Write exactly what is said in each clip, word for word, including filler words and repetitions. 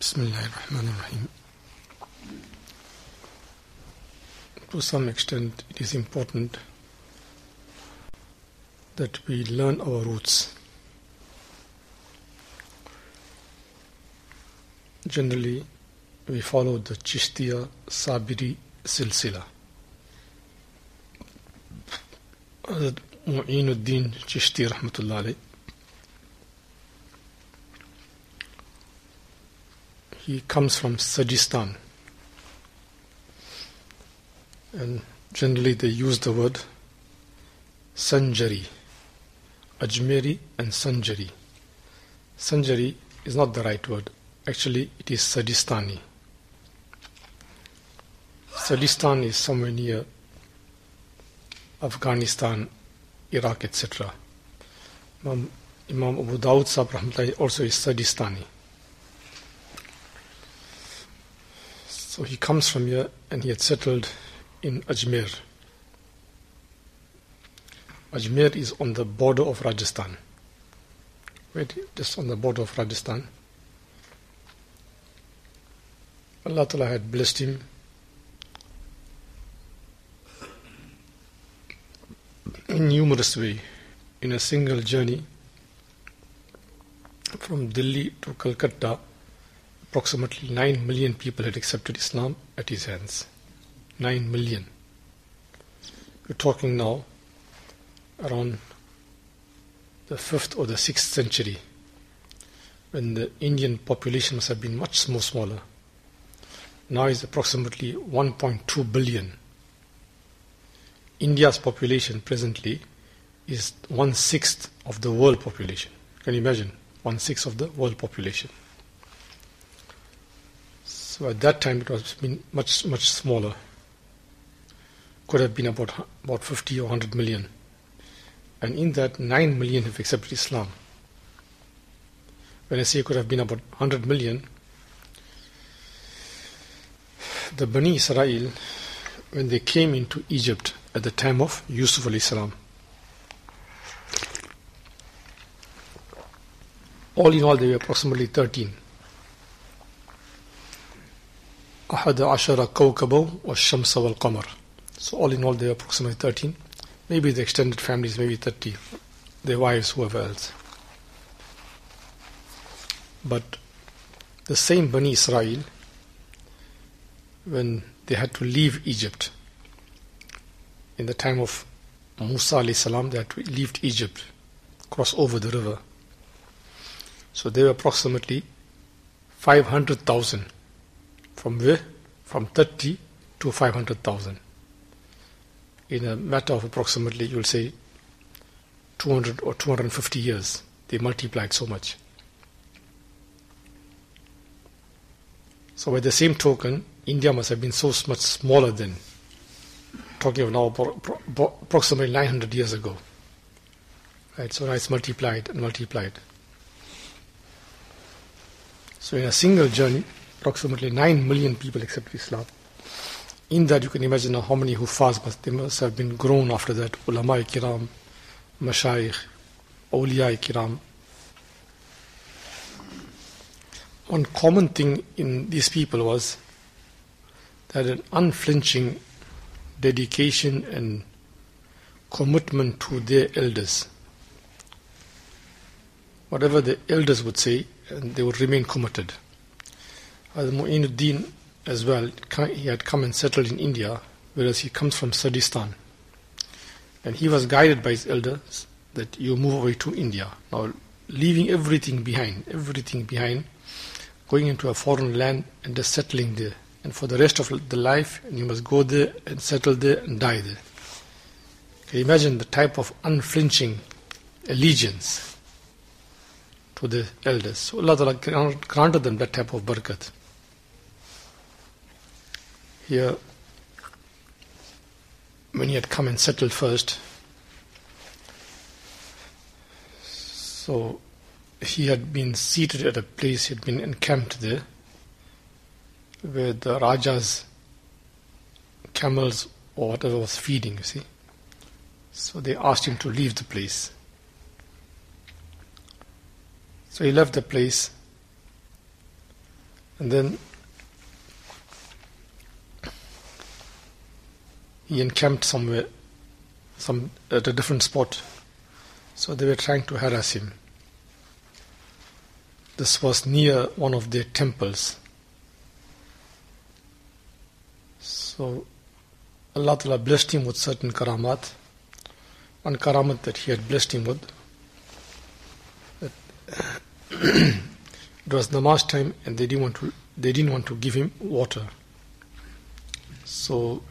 Bismillahirrahmanirrahim. To some extent, it is important that we learn our roots. Generally, we follow the Chishtiya Sabiri Silsila. Hazrat Mu'inuddin Chishti Rahmatullah alayh, he comes from Sajistan, and generally they use the word Sanjari, Ajmeri and Sanjari. Sanjari is not the right word. Actually, it is Sajistani. Sajistan is somewhere near Afghanistan, Iraq, et cetera. Imam, Imam Abu Dawud Sahib Rahmatullah also is Sajistani. So he comes from here and he had settled in Ajmer. Ajmer is on the border of Rajasthan. Wait, just on the border of Rajasthan. Allah Ta'ala had blessed him in numerous ways. In a single journey from Delhi to Calcutta, approximately nine million people had accepted Islam at his hands. nine million. We're talking now around the fifth or the sixth century, when the Indian population must have been much more smaller. Now is approximately one point two billion. India's population presently is one-sixth of the world population. Can you imagine? One-sixth of the world population. So at that time it was been much, much smaller. Could have been about, about fifty or one hundred million. And in that, nine million have accepted Islam. When I say it could have been about one hundred million, the Bani Israel, when they came into Egypt at the time of Yusuf alayhi salam, all in all they were approximately thirteen. أحد عشر كوكبا والشمس والقمر. So all in all they were approximately thirteen. Maybe the extended families, maybe thirty, their wives, whoever else. But the same Bani Israel, when they had to leave Egypt, in the time of Musa alayhi salam, they had to leave Egypt, cross over the river. So they were approximately five hundred thousand. From where? From thirty to five hundred thousand. In a matter of approximately, you will say, two hundred or two hundred fifty years, they multiplied so much. So by the same token, India must have been so much smaller then, talking of now approximately nine hundred years ago. Right, so now it's multiplied and multiplied. So in a single journey, approximately nine million people accept Islam. In that you can imagine how many Huffaz must, they must have been grown after that. Ulama-i kiram, Mashayikh, Awliya-i kiram. One common thing in these people was that an unflinching dedication and commitment to their elders. Whatever the elders would say, and they would remain committed. As Mu'inuddin as well, he had come and settled in India, whereas he comes from Sajistan. And he was guided by his elders that you move away to India. Now, leaving everything behind, everything behind, going into a foreign land and just settling there. And for the rest of the life, and you must go there and settle there and die there. Can you imagine the type of unflinching allegiance to the elders? So Allah Ta'ala granted them that type of barakat. Here, when he had come and settled first, so he had been seated at a place, he had been encamped there, where the Raja's camels or whatever was feeding, you see. So they asked him to leave the place. So he left the place. And then he encamped somewhere, some at a different spot. So they were trying to harass him. This was near one of their temples. So Allah Ta'ala blessed him with certain karamat. One karamat that he had blessed him with, that it was namaz time and they didn't want to they didn't want to give him water. So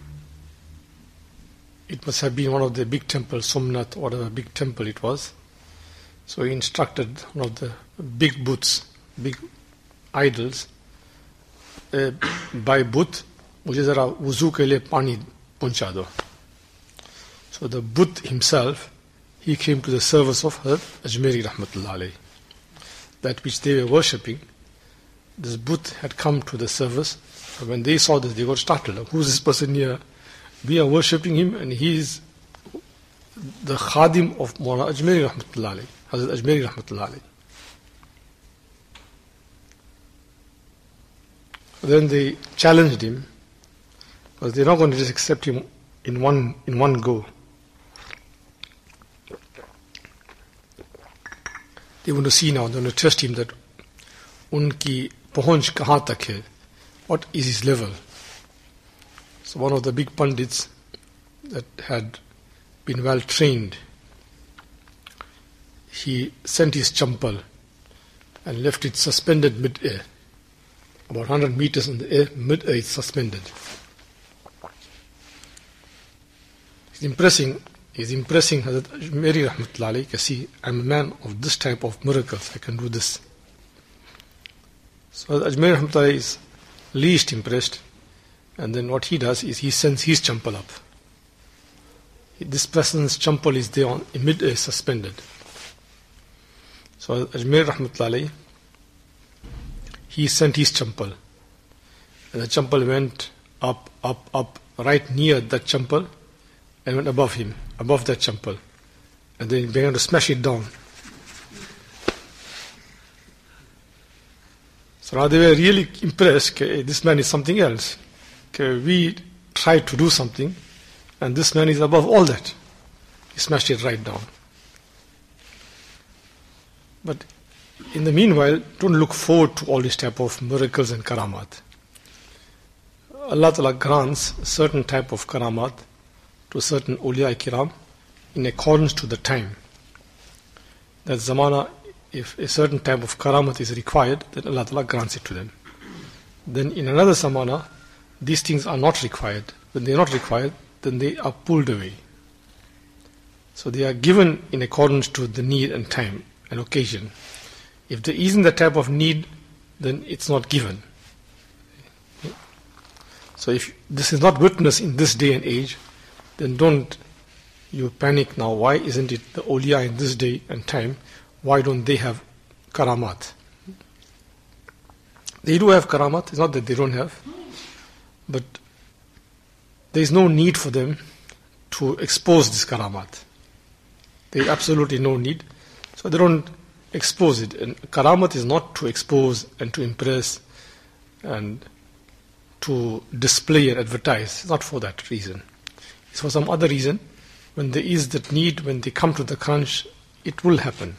it must have been one of the big temples, Somnath, whatever big temple it was. So he instructed one of the big booths, big idols, uh, by booth, mujhe zara wuzu ke liye pani pahuncha do. So the Buddh himself, he came to the service of Hazrat Ajmeri Rahmatullah alayhi. That which they were worshipping, this Buddh had come to the service. And when they saw this, they got startled. Who is this person here? We are worshipping him and he is the Khadim of Mawlana Ajmeri Rahmatullah alayhi, Hazrat Ajmeri Rahmatullah alayhi. Then they challenged him, because they're not going to just accept him in one in one go. They want to see now, they want to test him that unki pahunch kahan tak hai, what is his level. So one of the big pundits that had been well trained, he sent his champal and left it suspended mid-air. About one hundred meters in the air, mid-air it's suspended. He's impressing He's impressing Hazrat Ajmeri Rahmatullah alayhi, see, I'm a man of this type of miracles, I can do this. So Hazrat Ajmeri Rahmatullah alayhi is least impressed, and then what he does is he sends his champal up. This person's champal is there on mid-air suspended. So Ajmeri Rahmatullah alayhi, he sent his champal, and the champal went up, up, up, right near that champal, and went above him, above that champal, and then he began to smash it down. So now they were really impressed, okay, this man is something else. Okay, we tried to do something, and this man is above all that. He smashed it right down. But in the meanwhile, don't look forward to all this type of miracles and karamat. Allah Ta'ala grants certain type of karamat to certain awliya kiram in accordance to the time. That zamana, if a certain type of karamat is required, then Allah Ta'ala grants it to them. Then in another zamana, these things are not required. When they are not required, then they are pulled away. So they are given in accordance to the need and time and occasion. If there isn't that type of need, then it's not given. So if this is not witnessed in this day and age, then don't you panic now. Why isn't it the awliya in this day and time? Why don't they have karamat? They do have karamat. It's not that they don't have. But there is no need for them to expose this karamat. There is absolutely no need. So they don't expose it. And karamat is not to expose and to impress and to display and advertise. It's not for that reason. It's for some other reason. When there is that need, when they come to the crunch, it will happen.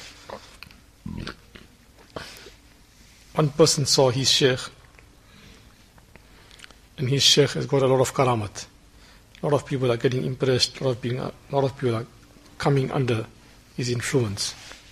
One person saw his sheikh, and his sheikh has got a lot of karamat. A lot of people are getting impressed, a lot of, being, a lot of people are coming under his influence.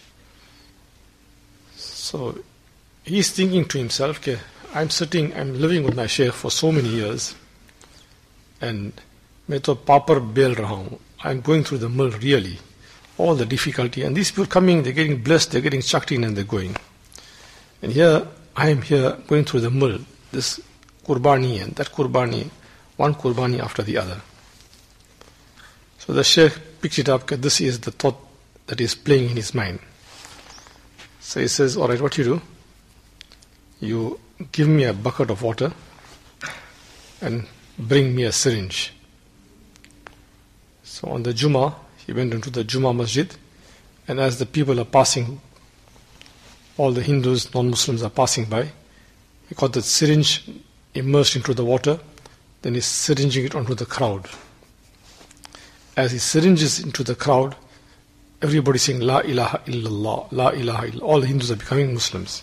So he's thinking to himself, okay, I'm sitting, I'm living with my sheikh for so many years, and मैं तो पापड़ bell रहा हूँ. I'm going through the mill really, all the difficulty, and these people coming, they're getting blessed, they're getting chucked in, and they're going. And here I am here going through the mill, this kurbani and that kurbani, one kurbani after the other. So the sheikh picked it up, this is the thought that is playing in his mind. So he says, all right, what you do? You give me a bucket of water and bring me a syringe. So on the Jummah, he went into the Jummah Masjid, and as the people are passing, all the Hindus, non-Muslims are passing by, he got the syringe immersed into the water, then he's syringing it onto the crowd. As he syringes into the crowd, everybody saying La ilaha illallah, La ilaha illallah. All the Hindus are becoming Muslims.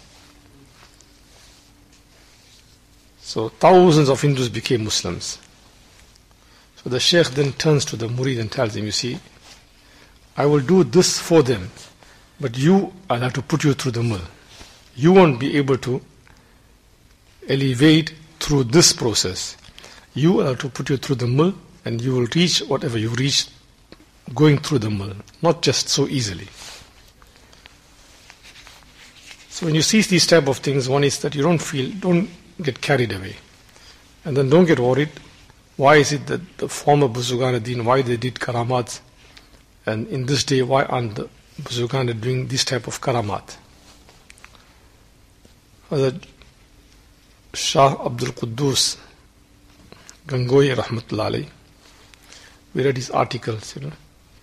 So thousands of Hindus became Muslims. So the Shaykh then turns to the murid and tells him, you see, I will do this for them, but you, I'll have to put you through the mill. You won't be able to elevate through this process. You will have to put you through the mill, and you will reach whatever you reach going through the mill, not just so easily. So when you see these type of things, one is that you don't feel, don't get carried away. And then don't get worried. Why is it that the former Buzurgan-e-Din, why they did karamat, and in this day, why aren't the Buzurgan doing this type of karamat? Hazrat Shah Abdul Quddus Gangohi Rahmatullah Alayhi, we read his articles, you know.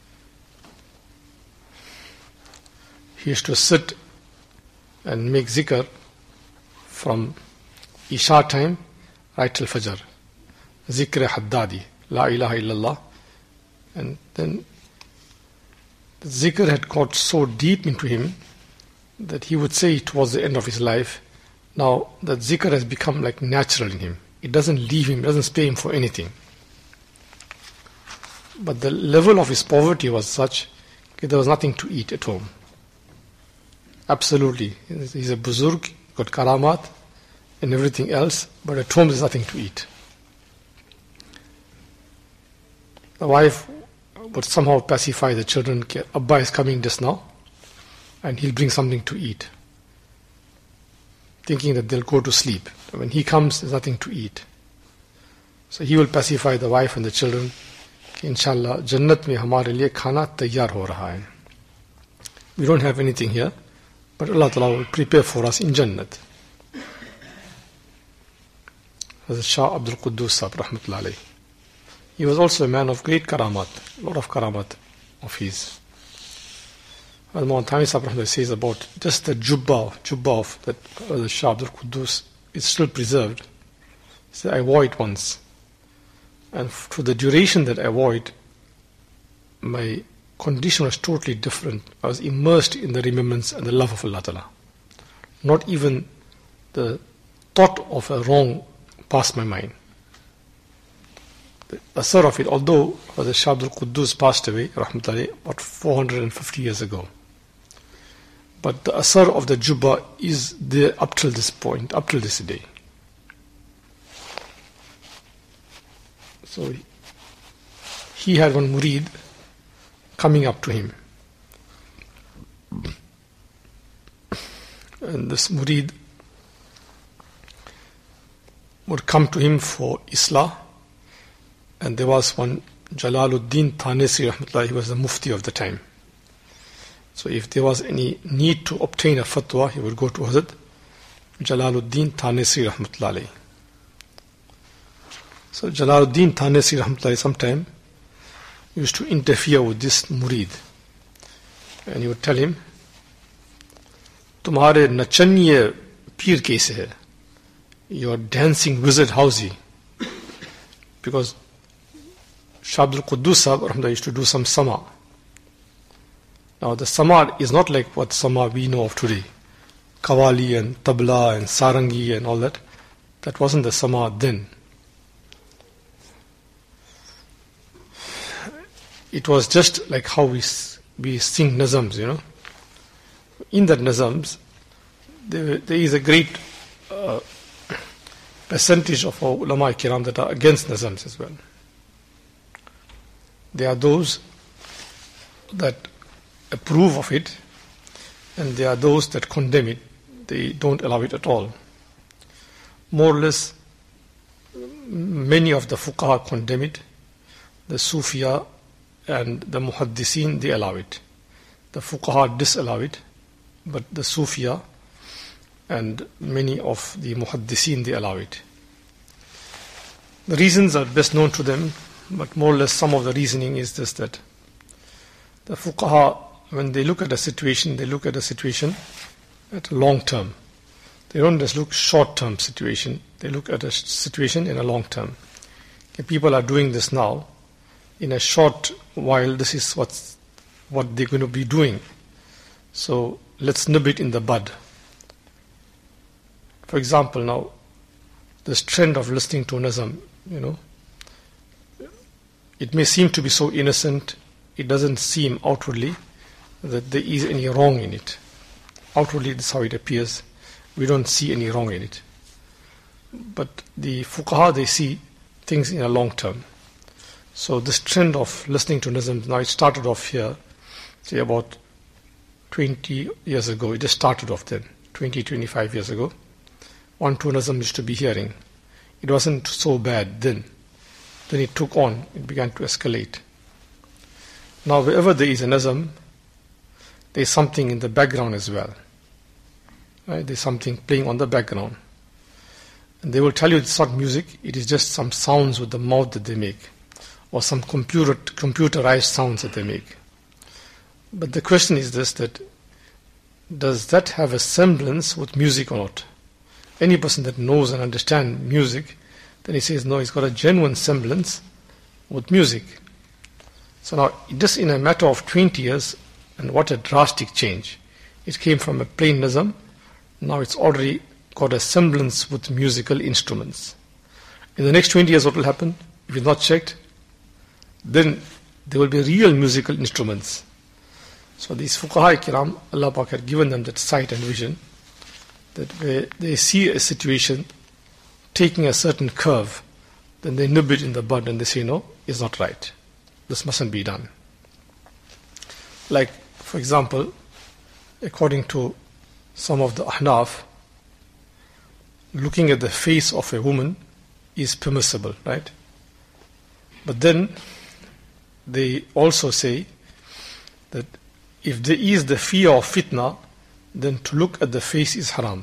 He used to sit and make zikr from Isha time right till Fajr. Zikr Haddadi, La ilaha illallah. And then the zikr had got so deep into him that he would say towards the end of his life, now that zikr has become like natural in him. It doesn't leave him, it doesn't spare him for anything. But the level of his poverty was such that there was nothing to eat at home. Absolutely. He's a buzurg, got karamat and everything else, but at home there's nothing to eat. The wife would somehow pacify the children. Abba is coming just now, and he'll bring something to eat, thinking that they'll go to sleep. When he comes, there's nothing to eat. So he will pacify the wife and the children. Inshallah, Jannat mein hamare liye khana tayyar ho raha hai. We don't have anything here, but Allah Ta'ala will prepare for us in Jannat. Hazrat Shah Abdul Quddus Sahib Rahmatullah Alayhi. He was also a man of great karamat, a lot of karamat of his. As Mawlana Thani Sahib Rahmatullah says about just the jubba, jubba of that Hazrat Shah Abdul Quddus is still preserved. He said, I wore it once. And for the duration that I wore it, my condition was totally different. I was immersed in the remembrance and the love of Allah Ta'ala. Not even the thought of a wrong passed my mind. The asar of it, although the Shah Abdul Quddus passed away, rahmatullahi, about four hundred fifty years ago. But the asar of the jubba is there up till this point, up till this day. So he had one murid coming up to him. And this murid would come to him for Islah. And there was one Jalaluddin Thanesi Rahmatullah, he was the mufti of the time. So if there was any need to obtain a fatwa, he would go to Hazrat Jalaluddin Thanesi Rahmatullah alayhi. So Jalaluddin Thanesi Rahmatullah sometime used to interfere with this murid. And he would tell him, Tumhare nachaniye peer kaise hai? Your dancing wizard how's Because Shah Abdul Quddus Sahib used to do some sama. Now the sama is not like what sama we know of today. Kawali and tabla and sarangi and all that. That wasn't the sama then. It was just like how we we sing nazams, you know. In that nazams, there, there is a great uh, percentage of our ulama kiram that are against nazams as well. There are those that approve of it, and there are those that condemn it. They don't allow it at all. More or less, many of the fuqaha condemn it. The Sufiya and the Muhaddisin, they allow it. The fuqaha disallow it, but the Sufiya and many of the Muhaddisin, they allow it. The reasons are best known to them, but more or less some of the reasoning is this, that the fuqaha, when they look at a situation, they look at a situation at long term. They don't just look short-term situation. They look at a situation in a long term. Okay, people are doing this now. In a short while, this is what's, what they're going to be doing. So let's nib it in the bud. For example, now, this trend of listening to nazam, you know, it may seem to be so innocent, it doesn't seem outwardly that there is any wrong in it. Outwardly, this is how it appears. We don't see any wrong in it. But the fuqaha, they see things in a long term. So this trend of listening to nazam, now it started off here, say about twenty years ago. It just started off then, twenty, twenty-five years ago. One, two nazam used to be hearing. It wasn't so bad then. Then it took on, it began to escalate. Now wherever there is a nazam, there is something in the background as well. Right? There's something playing on the background. And they will tell you it's not music, it is just some sounds with the mouth that they make, or some computer computerized sounds that they make. But the question is this, that does that have a semblance with music or not? Any person that knows and understands music, then he says, no, it's got a genuine semblance with music. So now, just in a matter of twenty years, and what a drastic change. It came from a plain nazam, now it's already got a semblance with musical instruments. In the next twenty years, what will happen? If it's not checked, then there will be real musical instruments. So these fuqaha kiram, Allah Pak had given them that sight and vision, that where they see a situation taking a certain curve, then they nib it in the bud and they say, no, it's not right. This mustn't be done. Like, for example, according to some of the Ahnaf, looking at the face of a woman is permissible, right? But then they also say that if there is the fear of fitna, then to look at the face is haram.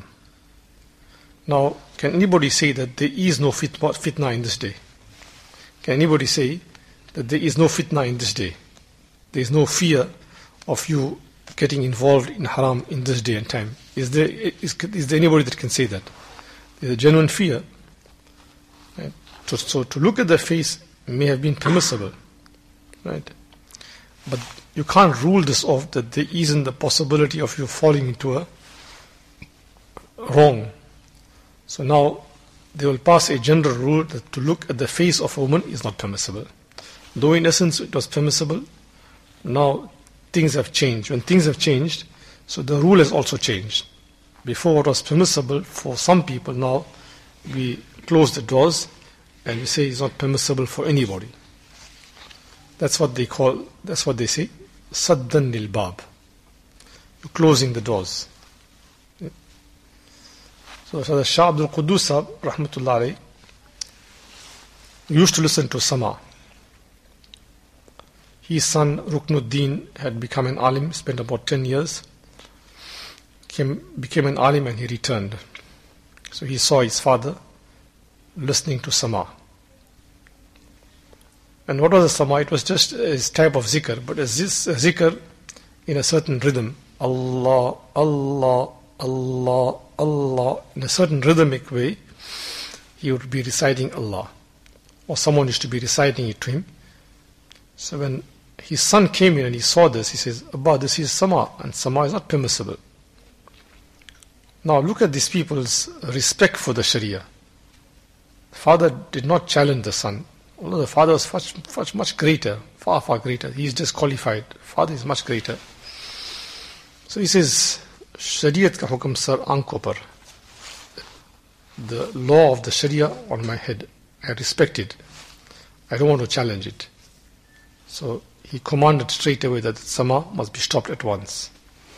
Now, can anybody say that there is no fitna, fitna in this day? Can anybody say that there is no fitna in this day? There is no fear of you getting involved in haram in this day and time. Is there, is, is there anybody that can say that? There is a genuine fear. Right? So, so to look at the face may have been permissible. Right? But you can't rule this off that there isn't the possibility of you falling into a wrong. So now they will pass a general rule that to look at the face of a woman is not permissible. Though in essence it was permissible, now things have changed. When things have changed, so the rule has also changed. Before it was permissible for some people, now we close the doors and we say it's not permissible for anybody. That's what they call, that's what they say, saddan lil bab. You're closing the doors. So, so the Shah Abdul Quddus Sahib, rahmatullah alayhi, used to listen to Sama. His son Ruknuddin had become an alim, spent about ten years, came, became an alim and he returned. So he saw his father listening to Sama. And what was the Sama? It was just a type of zikr, but as this a zikr in a certain rhythm. Allah, Allah, Allah, Allah. In a certain rhythmic way, he would be reciting Allah. Or someone used to be reciting it to him. So when his son came in and he saw this, he says, Abba, this is Sama, and Sama is not permissible. Now look at these people's respect for the Sharia. The father did not challenge the son. Although the father was much, much, much greater, far, far greater. He is disqualified. Father is much greater. So he says, Shariat ka hukam sar aanko par. The law of the Sharia on my head, I respect it. I don't want to challenge it. So he commanded straight away that the Sama must be stopped at once.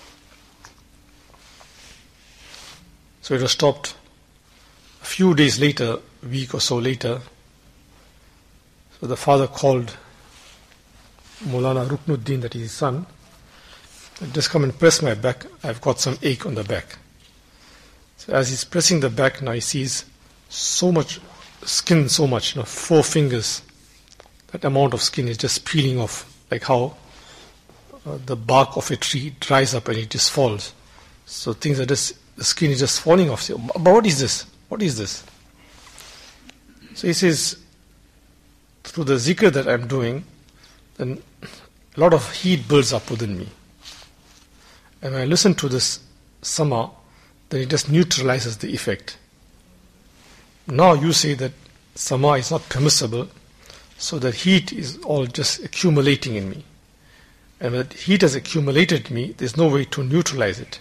So it was stopped. A few days later, a week or so later, so the father called Maulana Ruknuddin, that is his son, just come and press my back, I've got some ache on the back. So as he's pressing the back, now he sees so much skin, so much, you know, four fingers, that amount of skin is just peeling off, like how uh, the bark of a tree dries up and it just falls. So things are just the skin is just falling off. So, but what is this? What is this? So he says, through the zikr that I'm doing, then a lot of heat builds up within me. And when I listen to this sama, then it just neutralizes the effect. Now you say that sama is not permissible, so that heat is all just accumulating in me. And when that heat has accumulated in me, there's no way to neutralize it.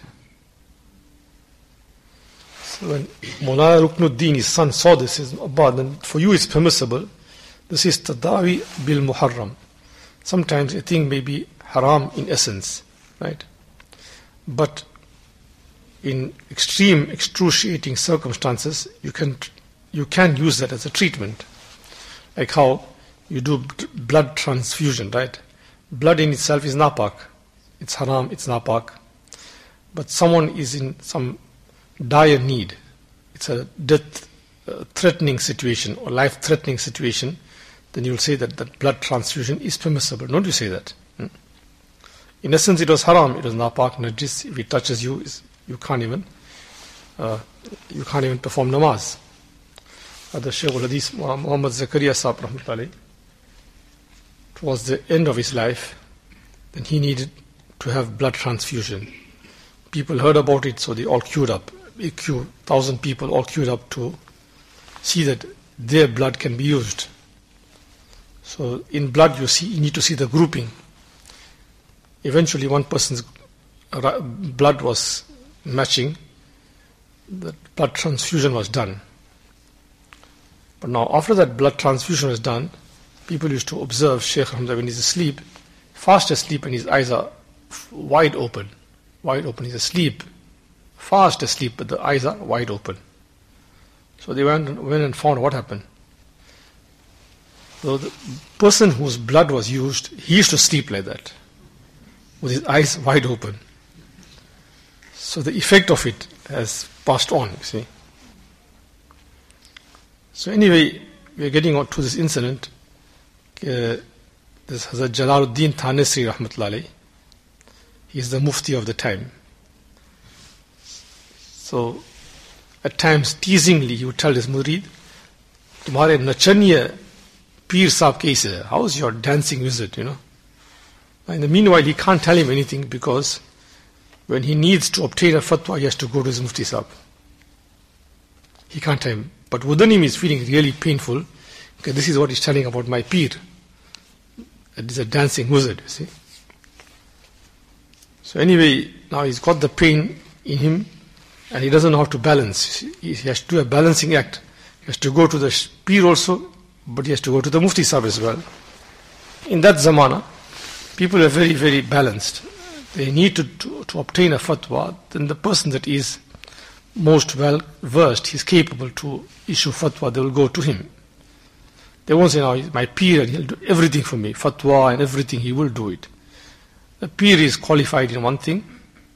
So when Mawlana Ruknuddin, his son, saw this, he says, Abba, then for you it's permissible. This is tadawi bil muharram. Sometimes a thing may be haram in essence, right? But in extreme, excruciating circumstances, you can you can use that as a treatment. Like how you do blood transfusion, right? Blood in itself is napak. It's haram, it's napak. But someone is in some dire need. It's a death-threatening situation or life-threatening situation. Then you will say that that blood transfusion is permissible. Don't you say that? Hmm? In essence, it was haram. It was napak, najis. If it touches you, you can't even uh, you can't even perform namaz. Uh, the Shaykh al-Hadith Muhammad Zakaria Sahib rahmatullahi, towards the end of his life, then he needed to have blood transfusion. People heard about it, so they all queued up. A queue, thousand people all queued up to see that their blood can be used. So in blood, you see, you need to see the grouping. Eventually, one person's blood was matching. The blood transfusion was done. But now, after that blood transfusion was done, people used to observe Shaykh Hamza when he's asleep, fast asleep, and his eyes are wide open. Wide open. He's asleep, fast asleep, but the eyes are wide open. So they went and, went and found what happened. So the person whose blood was used, he used to sleep like that, with his eyes wide open. So the effect of it has passed on, you see. So anyway, we are getting on to this incident. Uh, this Hazrat Jalaluddin Thanisi rahmatullahi, he is the mufti of the time. So at times teasingly he would tell his murid, "Tumhare nachaniya Peer Sahib kaise hai? How's your dancing visit?" You know. In the meanwhile, he can't tell him anything because when he needs to obtain a fatwa, he has to go to his mufti Sahib. He can't tell him. But within him, he's feeling really painful. Okay, this is what he's telling about my peer. It is a dancing wizard, you see. So anyway, now he's got the pain in him and he doesn't know how to balance. He has to do a balancing act. He has to go to the peer also, but he has to go to the mufti Sahib as well. In that zamana, people are very, very balanced. They need to, to, to obtain a fatwa. Then the person that is most well versed, he's capable to issue fatwa, they will go to him. They won't say, "Now he's my peer and he'll do everything for me, fatwa and everything, he will do it." The peer is qualified in one thing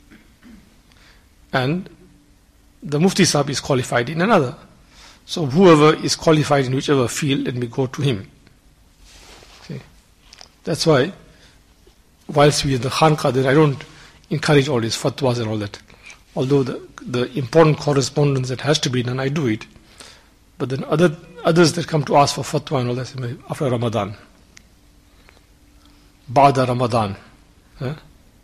and the mufti Sahib is qualified in another. So whoever is qualified in whichever field, let me go to him. Okay. That's why whilst we in the Khanqa, then I don't encourage all these fatwas and all that. Although the, the important correspondence that has to be done, I do it. But then other others that come to ask for fatwa and all that, after Ramadan, Ba'da Ramadan, eh?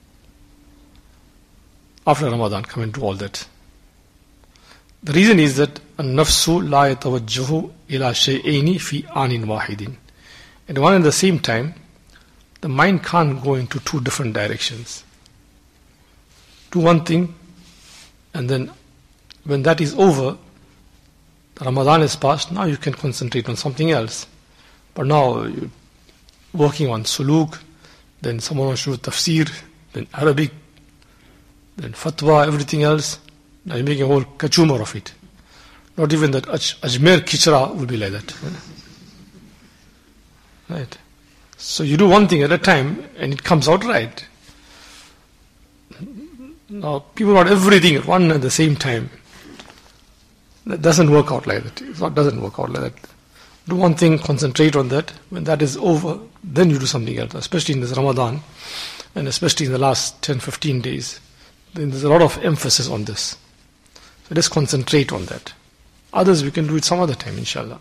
after Ramadan, come and do all that. The reason is that an-nafsu la yatawajjahu ila shay'aini fi anin wahidin. At one and the same time, the mind can't go into two different directions. Do one thing, and then when that is over, Ramadan is passed, now you can concentrate on something else. But now you're working on suluk, then someone wants to do tafsir, then Arabic, then fatwa, everything else. Now you're making a whole kachumar of it. Not even that Aj- Ajmer Kichra will be like that. Right? So you do one thing at a time and it comes out right. Now people want everything at one and the same time. That doesn't work out like that. It doesn't work out like that. Do one thing, concentrate on that. When that is over, then you do something else. Especially in this Ramadan, and especially in the last ten, fifteen days. Then there's a lot of emphasis on this. So let's concentrate on that. Others we can do it some other time, inshallah.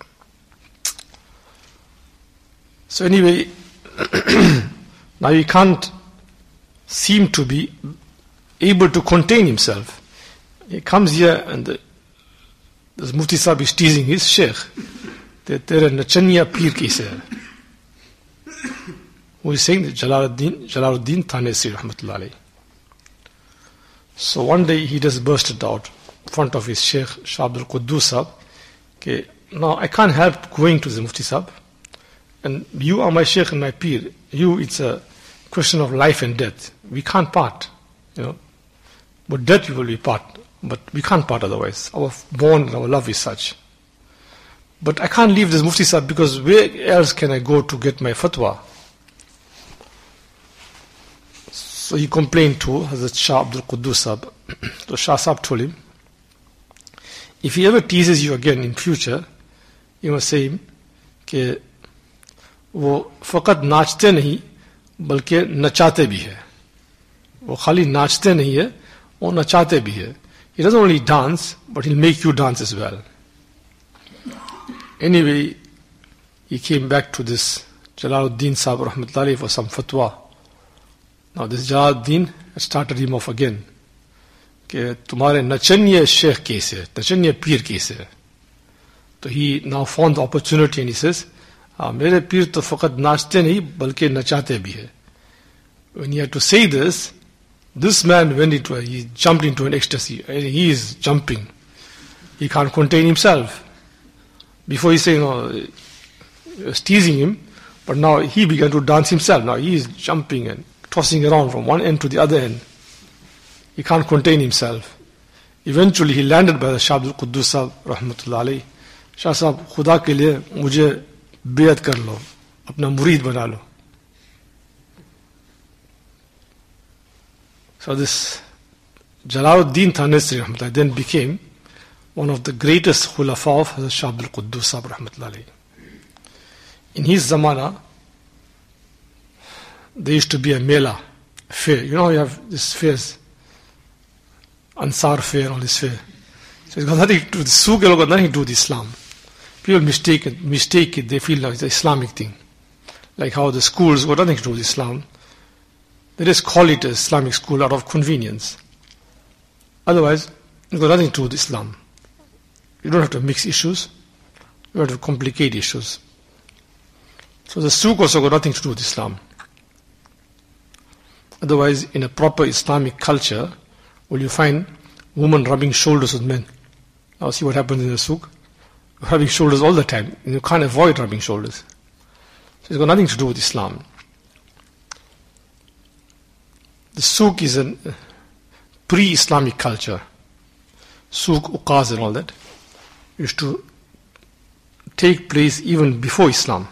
So anyway, now he can't seem to be able to contain himself. He comes here and the, this Mufti Sahib is teasing his Sheikh. Tere nachaniya peer kaise hai. Who is saying that Jalaluddin, Jalaluddin Thanesi rahmatullah alayhi. So one day he just bursted out in front of his Sheikh, Shah Abdul Quddus Sahib, okay, now I can't help going to the Mufti Sahib. And you are my Sheikh and my peer. You, it's a question of life and death. We can't part, you know. But death we will be part, but we can't part otherwise. Our bond and our love is such. But I can't leave this Mufti Sahib because where else can I go to get my fatwa? So he complained to Hazrat Shah Abdul Quddus Sahib. So Shah Sahib told him, if he ever teases you again in future, you must say him, कि वो फकत नाचते नहीं बल्कि नचाते भी है. वो खाली नाचते नहीं है, वो नचाते भी है. He doesn't only dance, but he'll make you dance as well. Anyway, he came back to this Jalaluddin Sahib rahmatullahi for some fatwa. Now this Jalaluddin started him off again. कि तुम्हारे नचनिय शेख कैसे, नचनिय पीर कैसे. So he now found the opportunity and he says, हाँ, मेरे पीर तो फकत नाचते नहीं बल्कि नचाते भी है. When he had to say this, this man went into a, he jumped into an ecstasy. He is jumping. He can't contain himself. Before he saying, no, he was teasing him, but now he began to dance himself. Now he is jumping and tossing around from one end to the other end. He can't contain himself. Eventually he landed by the Shah Abdul Quddus Sahib rahmatullah alayhi. Shah Sahib, खुदा के लिए मुझे बेअत कर लो, अपना मुरीद बना लो. So this Jalaluddin Thanesi rahmatullah then became one of the greatest khulafa of Hazrat Shah Abdul Quddus Sahib rahmatullah alayhi. In his zamana, there used to be a mela, fair. You know, you have this fairs, Ansar fair, all this fair. So it's got nothing to do, the souk has got nothing to do with Islam. People mistake it, mistake it, they feel like it's an Islamic thing. Like how the schools got nothing to do with Islam. They just call it an Islamic school out of convenience. Otherwise, it's got nothing to do with Islam. You don't have to mix issues, you don't have to complicate issues. So the souk also got nothing to do with Islam. Otherwise, in a proper Islamic culture, will you find women rubbing shoulders with men? Now see what happens in the souk. Rubbing shoulders all the time. You can't avoid rubbing shoulders. So it's got nothing to do with Islam. The souk is a pre-Islamic culture. Souk, uqaz and all that used to take place even before Islam.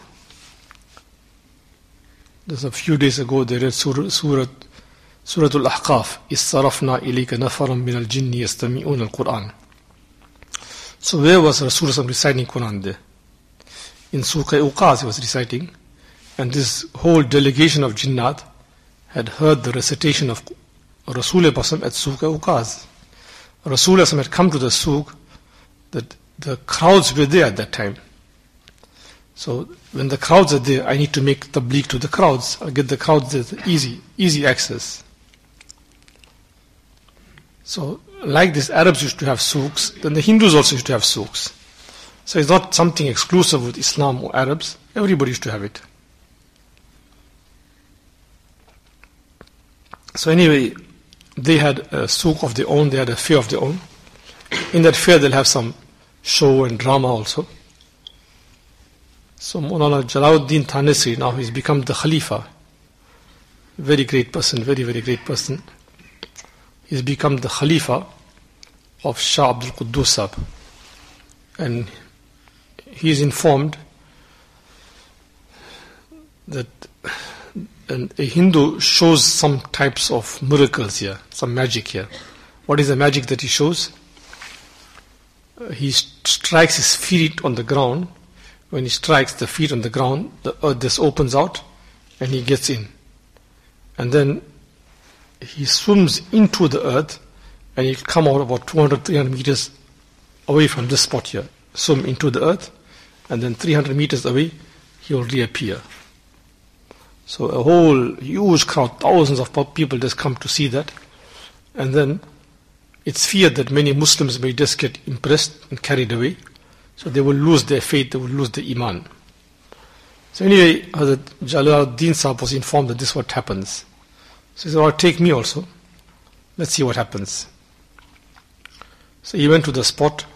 Just a few days ago they read Surah, Surah, Surah Al-Ahqaf. إِسْصَرَفْنَا إِلَيْكَ نَفَرًا مِنَ الْجِنِّ يَسْتَمِعُونَ الْقُرْآنَ. So where was Rasulullah reciting Quran there? In Surah Uqaz he was reciting, and this whole delegation of Jinnat had heard the recitation of Rasulullah at Surah Uqaz. Rasulullah had come to the souk, that the crowds were there at that time. So when the crowds are there, I need to make tabligh to the crowds. I'll get the crowds there, easy, easy access. So like this, Arabs used to have souks, then the Hindus also used to have souks. So it's not something exclusive with Islam or Arabs. Everybody used to have it. So anyway, they had a souk of their own, they had a fair of their own. In that fair they'll have some show and drama also. So Maulana Jalaluddin Thanesi, now he's become the Khalifa. Very great person, very, very great person. He's become the Khalifa of Shah Abdul Quddus Sahib. And he is informed that and a Hindu shows some types of miracles here, some magic here. What is the magic that he shows? Uh, he strikes his feet on the ground. When he strikes the feet on the ground, the earth just opens out and he gets in. And then he swims into the earth and he'll come out about two hundred, three hundred meters away from this spot here, swim into the earth, and then three hundred meters away, he will reappear. So a whole huge crowd, thousands of people just come to see that, and then it's feared that many Muslims may just get impressed and carried away, so they will lose their faith, they will lose their iman. So anyway, Hazrat Jalaluddin Sahib was informed that this is what happens. So he said, "Oh, take me also. Let's see what happens." So he went to the spot,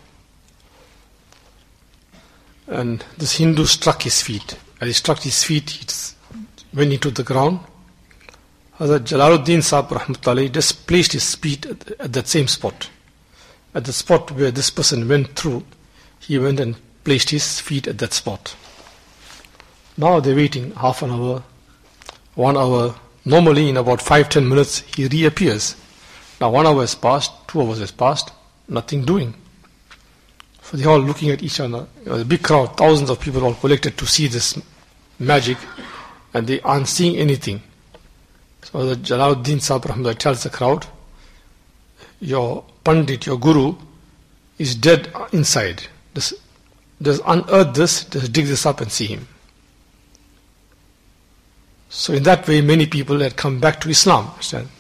and this Hindu struck his feet. As he struck his feet, he went into the ground. Hazrat Jalaluddin Sahib Rahmatullahi just placed his feet at, at that same spot. At the spot where this person went through, he went and placed his feet at that spot. Now they're waiting half an hour, one hour. Normally in about five, ten minutes, he reappears. Now one hour has passed, two hours has passed, nothing doing. So they're all looking at each other. It was a big crowd, thousands of people all collected to see this magic, and they aren't seeing anything. So the Jalaluddin Sahib Rahmatullah tells the crowd, "Your Pandit, your Guru, is dead inside. Just, just unearth this, just dig this up and see him." So in that way, many people had come back to Islam. Understand?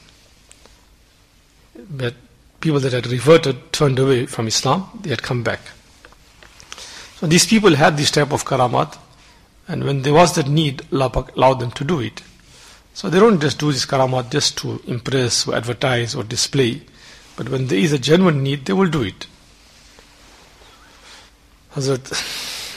But people that had reverted, turned away from Islam, they had come back. So these people had this type of karamat, and when there was that need, Allah allowed them to do it. So they don't just do this karamat just to impress or advertise or display, but when there is a genuine need, they will do it. Hazrat,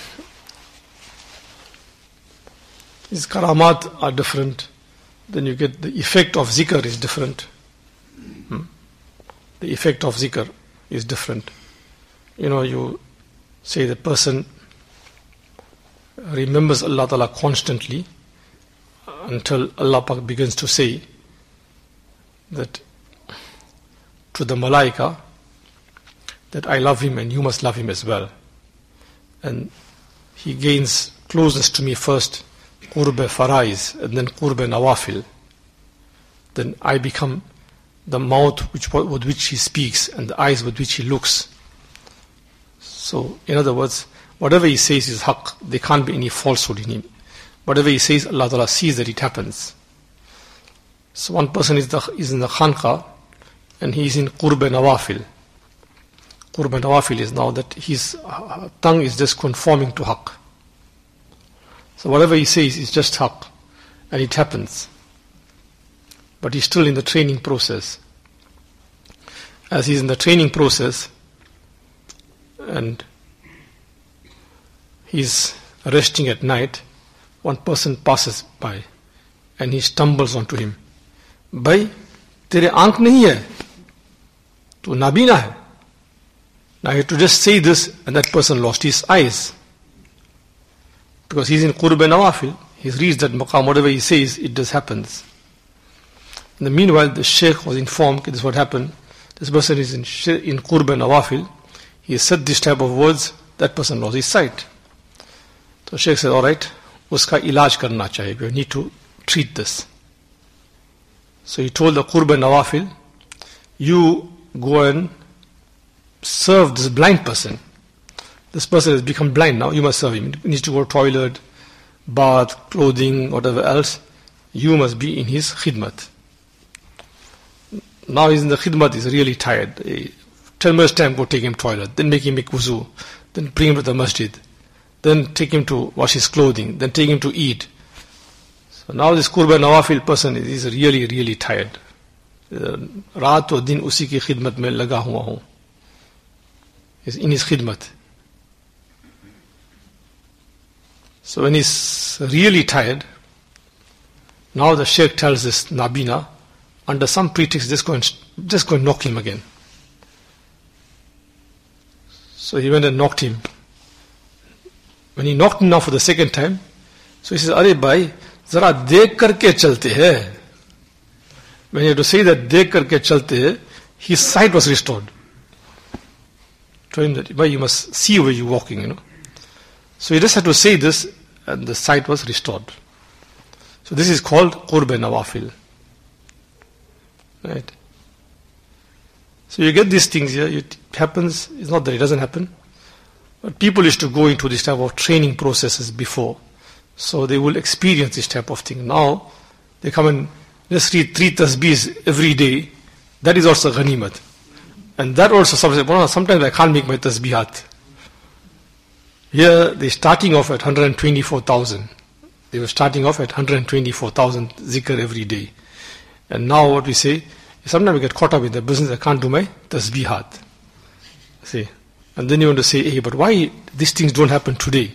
these karamat are different. Then you get the effect of zikr is different. Hmm? The effect of zikr is different. You know, you say the person remembers Allah Ta'ala constantly until Allah Pak begins to say that to the malaika that I love him and you must love him as well. And he gains closeness to me first, qurb faraiz, and then qurb nawafil. Then I become the mouth which, with which he speaks and the eyes with which he looks. So, in other words, whatever he says is haqq. There can't be any falsehood in him. Whatever he says, Allah Ta'ala sees that it happens. So one person is, the, is in the khanqa and he is in qurb nawafil. Qurb nawafil is now that his tongue is just conforming to haqq. So whatever he says is just haqq, and it happens. But he's still in the training process. As he's in the training process, and he's resting at night, one person passes by, and he stumbles onto him. Bhai, tere aankh nahi hai, tu nabina hai. Now he had to just say this, and that person lost his eyes. Because he's in qurb nawafil, he's reached that maqam, whatever he says, it just happens. In the meanwhile, the sheikh was informed, this is what happened, this person is in, in qurb nawafil, he said this type of words, that person lost his sight. So sheikh said, alright, uska ilaj karna chahiye, we need to treat this. So he told the qurb nawafil, you go and serve this blind person. This person has become blind now, you must serve him. He needs to go to toilet, bath, clothing, whatever else. You must be in his khidmat. Now he's in the khidmat, he's really tired. Ten minutes time, go take him to toilet, then make him make wuzu, then bring him to the masjid, then take him to wash his clothing, then take him to eat. So now this qurba nawafil person is really, really tired. Raat o din usi ki khidmat mein laga hua hu. He's in his khidmat. So when he's really tired, now the sheikh tells this Nabina, under some pretext, just go and, just go and knock him again. So he went and knocked him. When he knocked him now for the second time, so he says, Arey bhai, zara dekh karke chalte hai. When he had to say that dekh karke chalte hai, his sight was restored. Told him that, bhai, you must see where you're walking, you know. So he just had to say this, and the sight was restored. So this is called qurb nawafil. Right? So you get these things here, it happens, it's not that it doesn't happen, but people used to go into this type of training processes before. So they will experience this type of thing. Now, they come and just read three tasbihs every day. That is also ghanimat. And that also, sometimes I can't make my tasbihat. Here, they're starting off at one hundred twenty-four thousand. They were starting off at one hundred twenty-four thousand zikr every day. And now what we say, sometimes we get caught up in the business, I can't do my tasbihat. See? And then you want to say, hey, but why these things don't happen today?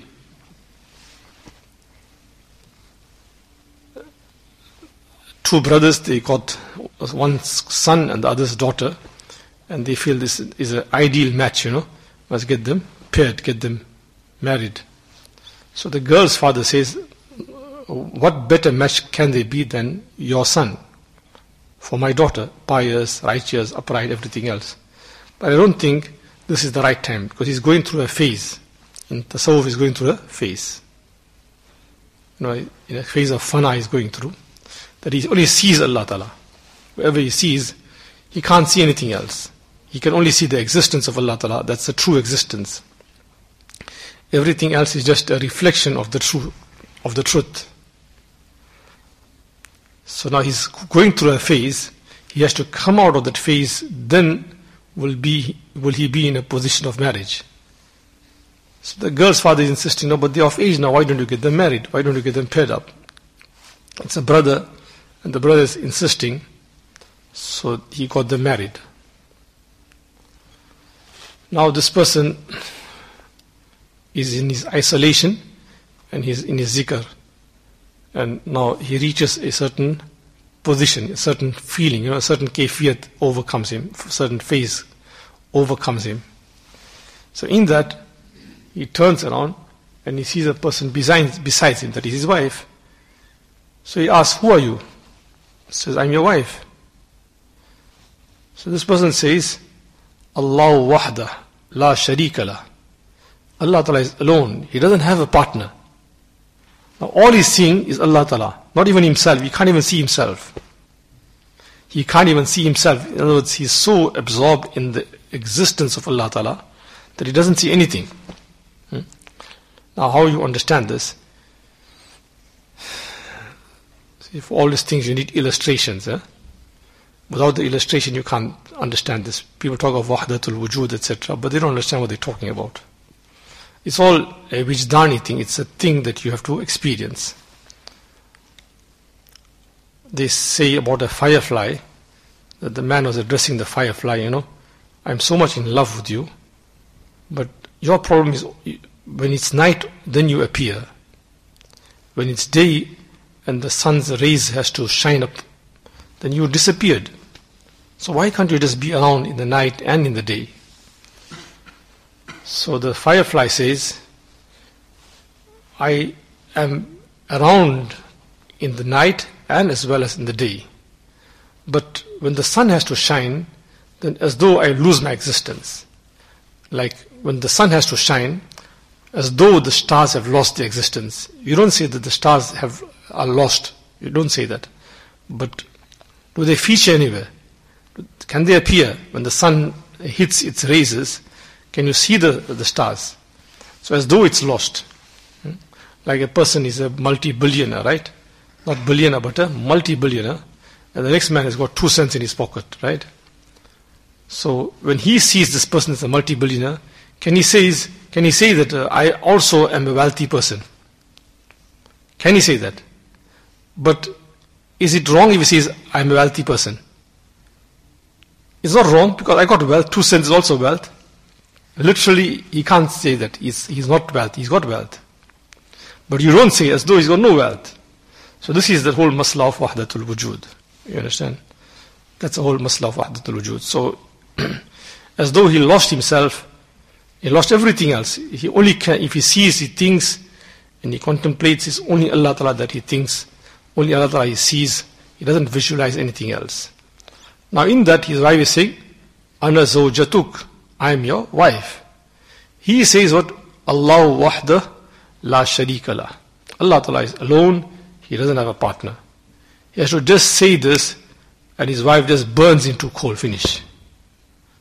Two brothers, they got one's son and the other's daughter, and they feel this is an ideal match, you know. Must get them paired, get them married. So the girl's father says, what better match can they be than your son for my daughter? Pious, righteous, upright, everything else. But I don't think this is the right time, because he's going through a phase. In Tasawwuf, he's going through a phase. You know, in a phase of fana he's going through, that he only sees Allah Ta'ala. Wherever he sees, he can't see anything else. He can only see the existence of Allah Ta'ala. That's the true existence. Everything else is just a reflection of the true, of the truth. So now he's going through a phase. He has to come out of that phase. Then will be will he be in a position of marriage? So the girl's father is insisting, no, but they're of age now. Why don't you get them married? Why don't you get them paired up? It's a brother, and the brother is insisting. So he got them married. Now this person is in his isolation and he's in his zikr. And now he reaches a certain position, a certain feeling, you know, a certain kayfiyat overcomes him, a certain phase overcomes him. So in that, he turns around and he sees a person besides, besides him, that is his wife. So he asks, who are you? He says, I'm your wife. So this person says, Allah wahda, la sharika la. Allah Ta'ala is alone. He doesn't have a partner. Now all he's seeing is Allah Ta'ala. Not even himself. He can't even see himself. He can't even see himself. In other words, he's so absorbed in the existence of Allah Ta'ala that he doesn't see anything. Hmm? Now how you understand this? See, for all these things you need illustrations. Eh? Without the illustration you can't understand this. People talk of wahdatul wujud, et cetera, but they don't understand what they're talking about. It's all a wijdani thing. It's a thing that you have to experience. They say about a firefly, that the man was addressing the firefly, you know, I'm so much in love with you, but your problem is when it's night, then you appear. When it's day and the sun's rays has to shine up, then you disappeared. So why can't you just be around in the night and in the day? So the firefly says, I am around in the night and as well as in the day. But when the sun has to shine, then as though I lose my existence. Like when the sun has to shine, as though the stars have lost their existence. You don't say that the stars have are lost. You don't say that. But do they feature anywhere? Can they appear when the sun hits its rays? Can you see the, the stars? So as though it's lost. Hmm? Like a person is a multi-billionaire, right? Not billionaire, but a multi-billionaire. And the next man has got two cents in his pocket, right? So when he sees this person as a multi-billionaire, can he say, can he say that uh, I also am a wealthy person? Can he say that? But is it wrong if he says I'm a wealthy person? It's not wrong because I got wealth. Two cents is also wealth. Literally, he can't say that he's, he's not wealthy. He's got wealth. But you don't say as though he's got no wealth. So this is the whole masla of wahdatul wujud. You understand? That's the whole masla of wahdatul wujud. So, as though he lost himself, he lost everything else. He only can, if he sees, he thinks, and he contemplates, it's only Allah Ta'ala that he thinks, only Allah Ta'ala he sees. He doesn't visualize anything else. Now in that, his wife is saying, Ana zawjatuk, I am your wife. He says what? Allah wahda la sharika la. Allah Ta'ala is alone, he doesn't have a partner. He has to just say this, and his wife just burns into coal, finish.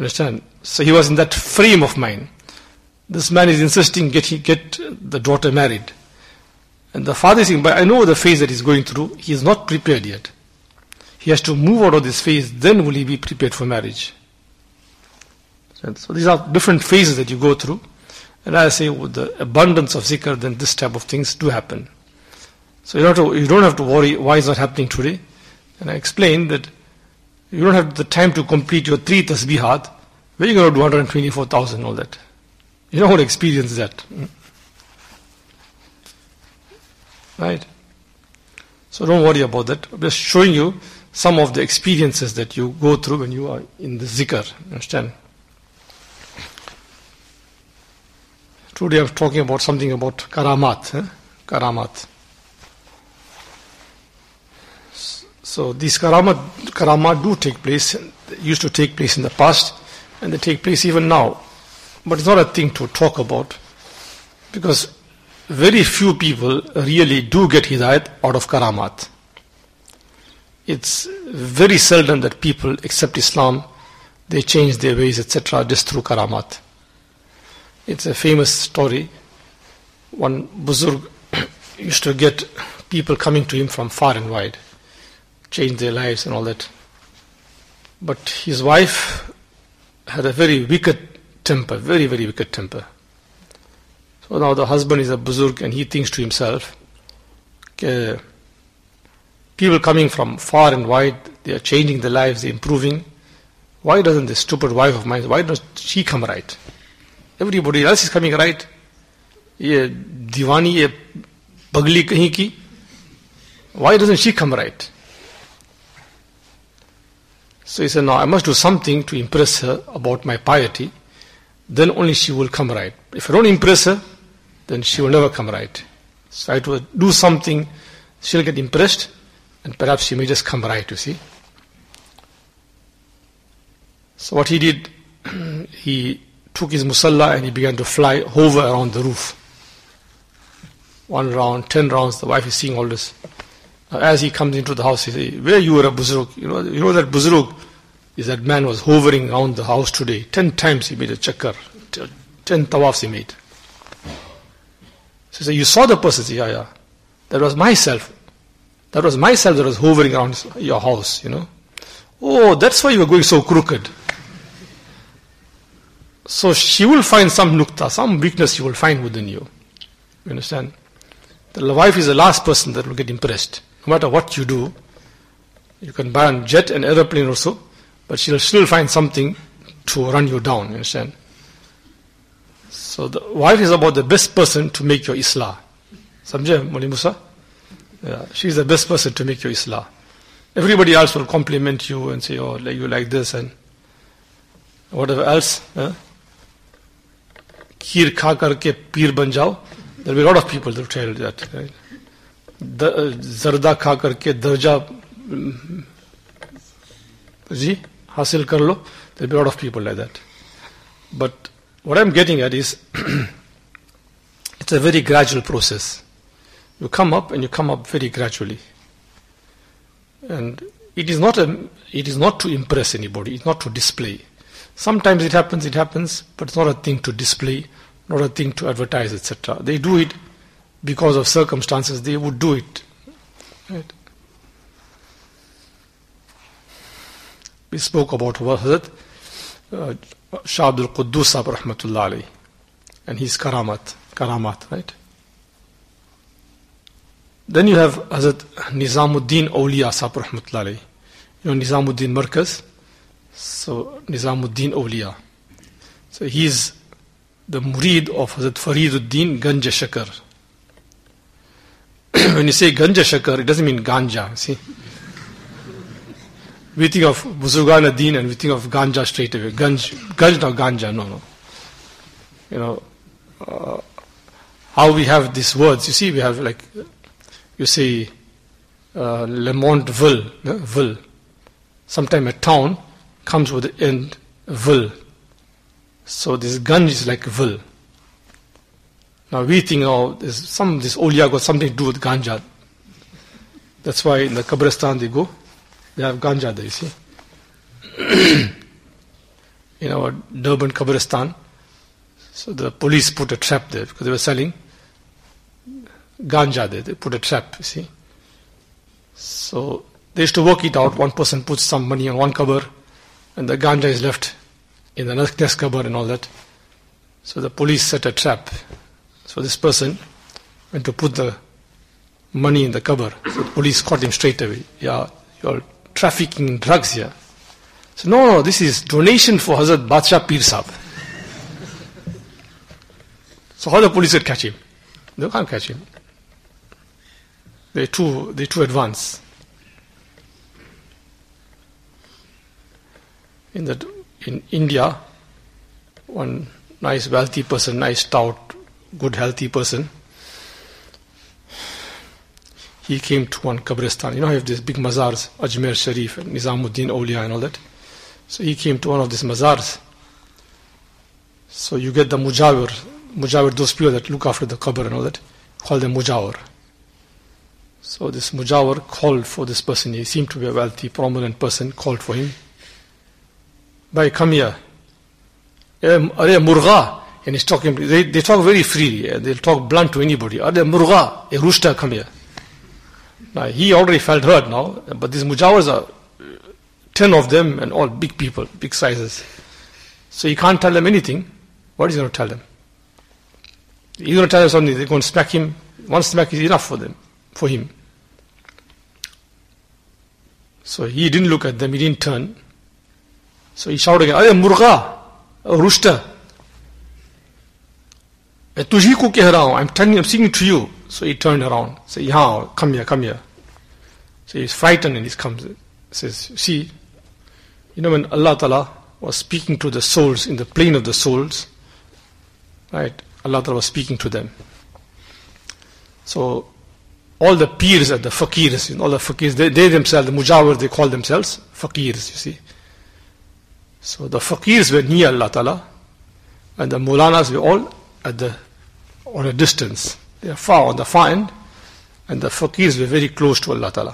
Understand? So he was in that frame of mind. This man is insisting get he get the daughter married. And the father is saying, but I know the phase that he's going through. He is not prepared yet. He has to move out of this phase, then will he be prepared for marriage. So these are different phases that you go through. And I say with the abundance of zikr, then this type of things do happen. So you don't have to, you don't have to worry why it's not happening today. And I explained that you don't have the time to complete your three tasbihat. Where are you going to do one hundred twenty-four thousand, all that? You don't want to experience that. Right? So don't worry about that. I'm just showing you some of the experiences that you go through when you are in the zikr. Understand? Today I'm talking about something about karamat. Eh? Karamat. So these karamat, karamat do take place, used to take place in the past, and they take place even now. But it's not a thing to talk about, because very few people really do get hidayat out of karamat. It's very seldom that people accept Islam, they change their ways, et cetera, just through karamat. It's a famous story. One Buzurg used to get people coming to him from far and wide, change their lives and all that. But his wife had a very wicked temper, very, very wicked temper. So now the husband is a Buzurg and he thinks to himself, okay, people coming from far and wide, they are changing their lives, they're improving. Why doesn't this stupid wife of mine, why does she come right? Everybody else is coming right. Ye diwani, ye bagli kahin ki. Why doesn't she come right? So he said, no, I must do something to impress her about my piety. Then only she will come right. If I don't impress her, then she will never come right. So I have to do something, she'll get impressed, and perhaps she may just come right, you see. So what he did, he took his musalla and he began to fly, hover around the roof. One round, ten rounds, the wife is seeing all this. Now, as he comes into the house, he says, where you were a Buzurg? You know, you know that Buzurg is that man was hovering around the house today. Ten times he made a chakkar. Ten tawafs he made. So he said, you saw the person? He said, yeah, yeah. That was myself. That was myself that was hovering around your house, you know. Oh, that's why you were going so crooked. So she will find some nukta, some weakness she will find within you. You understand? The wife is the last person that will get impressed. No matter what you do, you can buy a jet and aeroplane also, but she will still find something to run you down. You understand? So the wife is about the best person to make your islah. Samjhe, Moli Musa? Yeah, she is the best person to make your islah. Everybody else will compliment you and say, oh, like you like this and whatever else. Eh? Kheer kha karke peer ban jao. There will be a lot of people that will tell you that. Right? Zarda kha karke darja ji hasil kar lo. There will be a lot of people like that. But what I'm getting at is, it's a very gradual process. You come up and you come up very gradually. And it is not a, it is not to impress anybody, it's not to display. Sometimes it happens, it happens, but it's not a thing to display, not a thing to advertise, et cetera. They do it because of circumstances, they would do it. Right? We spoke about Hazrat uh, Shah Abdul Quddus Sahib Rahmatullah Alayhi and his karamat, karamat, right? Then you have Hazrat Nizamuddin Awliya Sahib Rahmatullah Alayhi. You know Nizamuddin Markaz? So Nizamuddin Awliya. So he is the murid of Hazrat Fariduddin Ganja Shakar. When you say Ganja Shakar, it doesn't mean ganja, see? We think of Buzurgan Adin and we think of ganja straight away. Ganj, ganj no ganja, no, no. You know, uh, how we have these words, you see, we have like, you say, uh, Lemont Ville, no? Ville. Sometime a town comes with the end, Ville. So this ganj is like Ville. Now we think, oh, there's some, this Awliya got something to do with ganja. That's why in the Kabristan they go, they have ganja there, you see. in our Durban Kabristan. So the police put a trap there because they were selling ganja there. They put a trap, you see. So they used to work it out. One person puts some money on one cover and the ganja is left in the next cover and all that. So the police set a trap. So this person went to put the money in the cover. So the police caught him straight away. Yeah, you're trafficking drugs here. So no, no, this is donation for Hazrat Badshah Pir Sahib. So how the police would catch him? They can't catch him. They're too, they're too advanced. In that, in India, one nice wealthy person, nice stout, good healthy person, he came to one Kabristan. You know, I have these big mazars, Ajmer Sharif and Nizamuddin Awliya and all that. So he came to one of these mazars. So you get the mujawir, mujawir, those people that look after the qabr and all that, call them mujawir. So this mujawir called for this person. He seemed to be a wealthy, prominent person, called for him. Bhai, come here. Are murgha? And he's talking, they, they talk very freely. They'll talk blunt to anybody. Are murgha? A rooster, come here. Now, he already felt hurt now, but these mujawirs are ten of them and all big people, big sizes. So he can't tell them anything. What is he going to tell them? He's going to tell them something, they're going to smack him. One smack is enough for them, for him. So he didn't look at them, he didn't turn. So he shouted again, Arey murgha, a rooster. Tujhi ko keh raha hu, I'm telling you, I'm speaking to you. So he turned around, said, yeah, come here, come here. So he's frightened and he comes, says, see, you know when Allah Ta'ala was speaking to the souls in the plane of the souls, right, Allah Ta'ala was speaking to them. So all the peers and the faqirs, you know, all the faqirs, they, they themselves, the mujawir, they call themselves faqirs, you see. So the faqirs were near Allah Ta'ala and the mulanas were all at the, on a distance. They are far on the far end, and the faqirs were very close to Allah Ta'ala.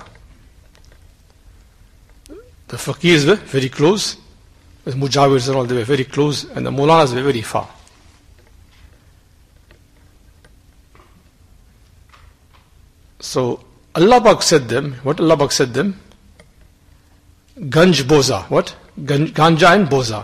The faqirs were very close, the mujawirs and all, they were very close, and the mulanas were very far. So Allah Pak said them, what Allah Pak said them? Ganj Boza, what? Ganja and Boza.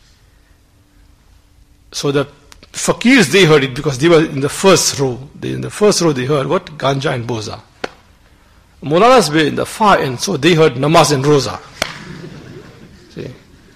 So the faqirs, they heard it because they were in the first row. They, in the first row they heard what? Ganja and Boza. Mulanas were in the far end, so they heard namaz and roza. See?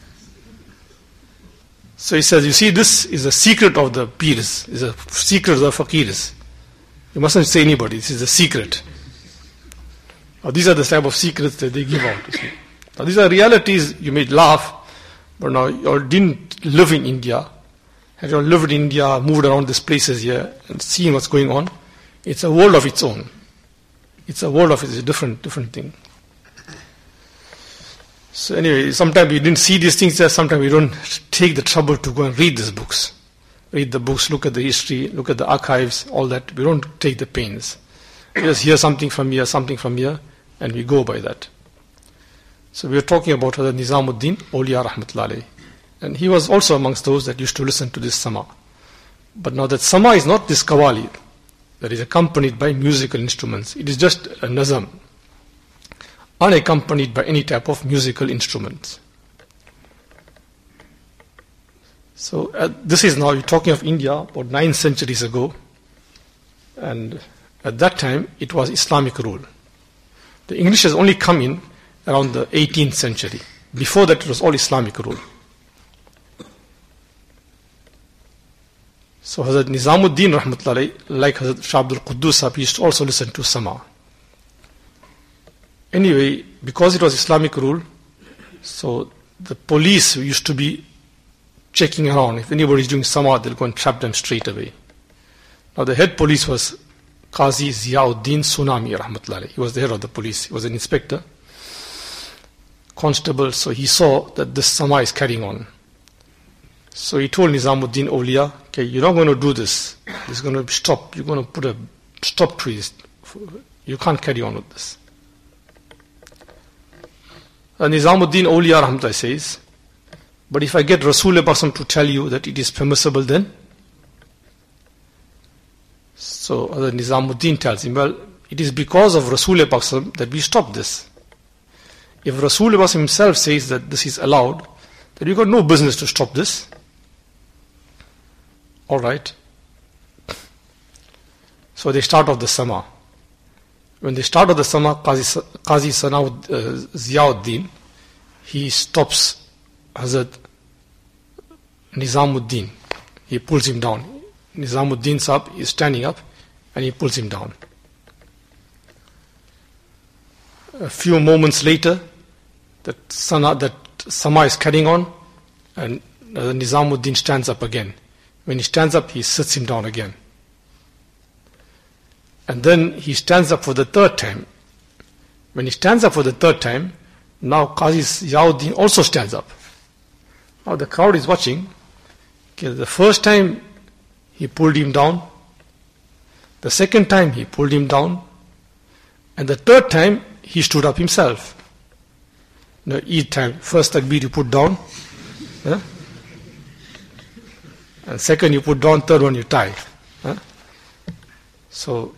So he says, you see, this is a secret of the peers, is a secret of the faqirs. You mustn't say anybody, this is a secret. Now, these are the type of secrets that they give out. You see. Now these are realities, you may laugh, but now you didn't live in India. Had you lived in India, moved around these places here and seen what's going on, it's a world of its own. It's a world of its a different, different thing. So anyway, sometimes we didn't see these things there, sometimes we don't take the trouble to go and read these books. Read the books, look at the history, look at the archives, all that. We don't take the pains. We just hear something from here, something from here, and we go by that. So we are talking about Hazrat Nizamuddin Awliya Rahmatullah Alayhi. And he was also amongst those that used to listen to this sama. But now that sama is not this qawwali that is accompanied by musical instruments. It is just a nazam, unaccompanied by any type of musical instruments. So uh, this is now, you're talking of India about nine centuries ago. And at that time, it was Islamic rule. The English has only come in around the eighteenth century. Before that, it was all Islamic rule. So Hazrat Nizamuddin Rahmatullah Alayhi, like Hazrat Shah Abdul Quddus Sahib, used to also listen to sama. Anyway, because it was Islamic rule, so the police used to be checking around. If anybody is doing sama, they'll go and trap them straight away. Now the head police was Qazi Ziauddin Sunami Rahmatullah Alayhi. He was the head of the police. He was an inspector, constable, so he saw that this sama is carrying on. So he told Nizamuddin Awliya, okay, you're not going to do this. It's going to stop. You're going to put a stop to it. You can't carry on with this. And Nizamuddin Awliya Rahmatullah says, But if I get Rasul Pak to tell you that it is permissible, then? So Hazrat Nizamuddin tells him, well, it is because of Rasul Pak that we stop this. If Rasul Pak himself says that this is allowed, then you got no business to stop this. Alright. So they start off the Sama. When they start off the Sama, Qazi, Qazi Sanaud, uh, Ziauddin, he stops Hazrat Nizamuddin. He pulls him down. Nizamuddin Sahib is standing up and he pulls him down. A few moments later, that sana, that Sama is carrying on, and uh, Nizamuddin stands up again. When he stands up, he sits him down again. And then he stands up for the third time. When he stands up for the third time, now Qazi Ziauddin also stands up. Now the crowd is watching. Okay, the first time he pulled him down. The second time he pulled him down. And the third time he stood up himself. Now each time, first takbir you put down. Yeah? And second you put down, third one you tie. Yeah? So,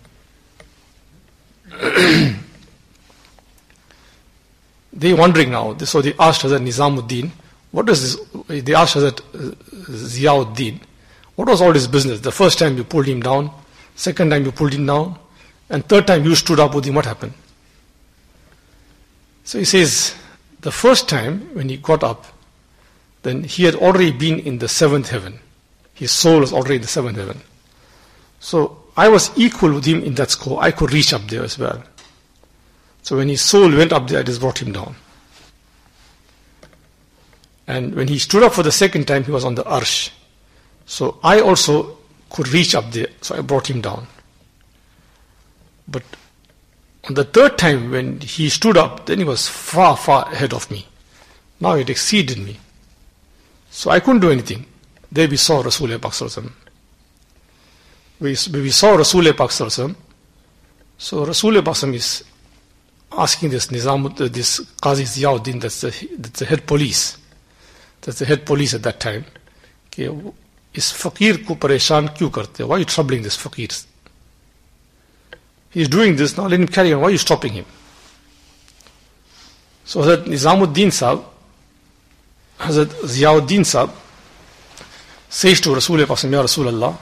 they wondering now. So they asked Hazrat Nizamuddin, what is this? They asked Hazrat Ziauddin, what was all this business? The first time you pulled him down, second time you pulled him down, and third time you stood up with him, what happened? So he says, the first time when he got up, then he had already been in the seventh heaven. His soul was already in the seventh heaven. So I was equal with him in that score. I could reach up there as well. So when his soul went up there, I just brought him down. And when he stood up for the second time, he was on the arsh. So I also could reach up there, so I brought him down. But on the third time when he stood up, then he was far, far ahead of me. Now it exceeded me. So I couldn't do anything. There we saw Rasul Pak Sallallahu We, we saw Rasul Pak Sallallahu So Rasul Pak is asking this Nizam, this Qazi Ziauddin, that's the, that's the head police. That's the head police at that time. Okay, is Fakir ko pareshan kyun karte? Why are you troubling this Fakir? He's doing this, now let him carry on. Why are you stopping him? So Hazrat Nizamuddin Sahib, Hazrat Ziauddin Sahib says to Rasul Pak, Ya Rasulullah,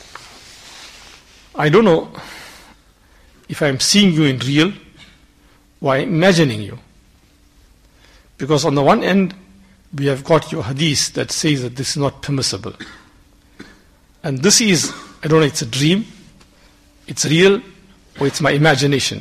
I don't know if I'm seeing you in real or I'm imagining you. Because on the one end, we have got your hadith that says that this is not permissible. And this is, I don't know, it's a dream, it's real, or it's my imagination.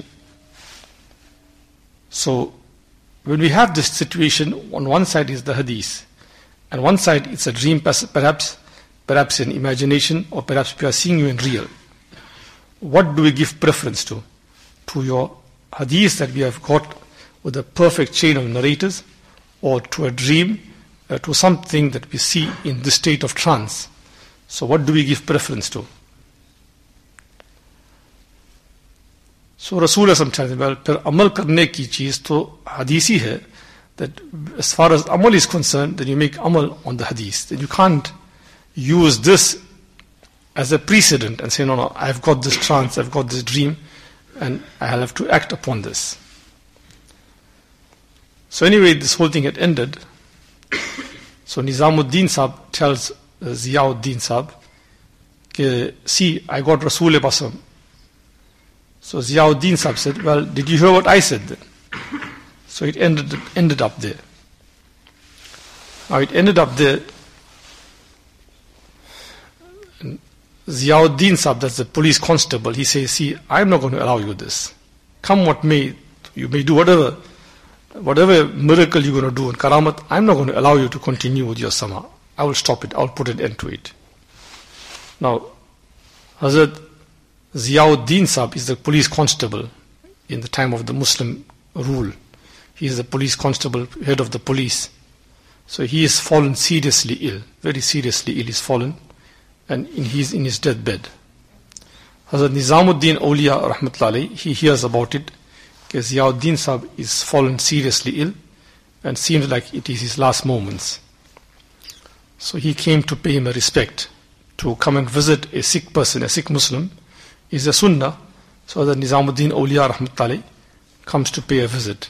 So, when we have this situation, on one side is the hadith, and one side it's a dream, perhaps, perhaps an imagination, or perhaps we are seeing you in real. What do we give preference to? To your hadith that we have got with a perfect chain of narrators, or to a dream, uh, to something that we see in this state of trance? So what do we give preference to? So Rasulullah tells him, well, per amal karne ki cheez to hadisi hai, that as far as amal is concerned, then you make amal on the hadith. Then you can't use this as a precedent and say, no, no, I've got this trance, I've got this dream, and I'll have to act upon this. So anyway, this whole thing had ended. So Nizamuddin Sahib tells uh, Ziauddin Sahib, Ke, see, I got Rasul Pasam. So Ziauddin Sahib said, well, did you hear what I said then? So it ended, ended up there. Now it ended up there. And Ziauddin Sahib, that's the police constable, he says, see, I'm not going to allow you this. Come what may, you may do whatever, whatever miracle you're going to do in Karamat, I'm not going to allow you to continue with your Sama. I will stop it, I'll put an end to it. Now, Hazrat Ziauddin Sahib is the police constable in the time of the Muslim rule. He is the police constable, head of the police. So he is fallen seriously ill, very seriously ill, he's fallen, and in, he's in his deathbed. Hazrat Nizamuddin Awliya Rahmatullahi, he hears about it, because Ziauddin Sahib is fallen seriously ill, and seems like it is his last moments. So he came to pay him a respect. To come and visit a sick person, a sick Muslim, is a sunnah. So that Nizamuddin Awliya Rahmatullahi comes to pay a visit.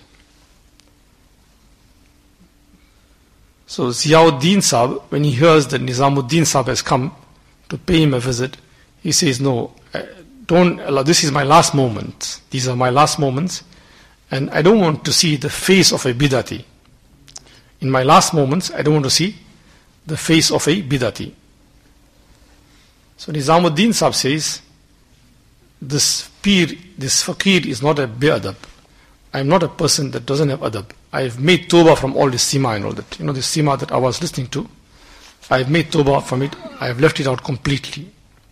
So Ziauddin Sahib, when he hears that Nizamuddin Sahib has come to pay him a visit, he says, no, don't allow, this is my last moment. These are my last moments, and I don't want to see the face of a bidati. In my last moments, I don't want to see the face of a bidati. So Nizamuddin Sahib says, this peer, this faqir is not a bi'adab. I am not a person that doesn't have adab. I have made tawbah from all this sima and all that. You know, this sima that I was listening to, I have made tawbah from it. I have left it out completely.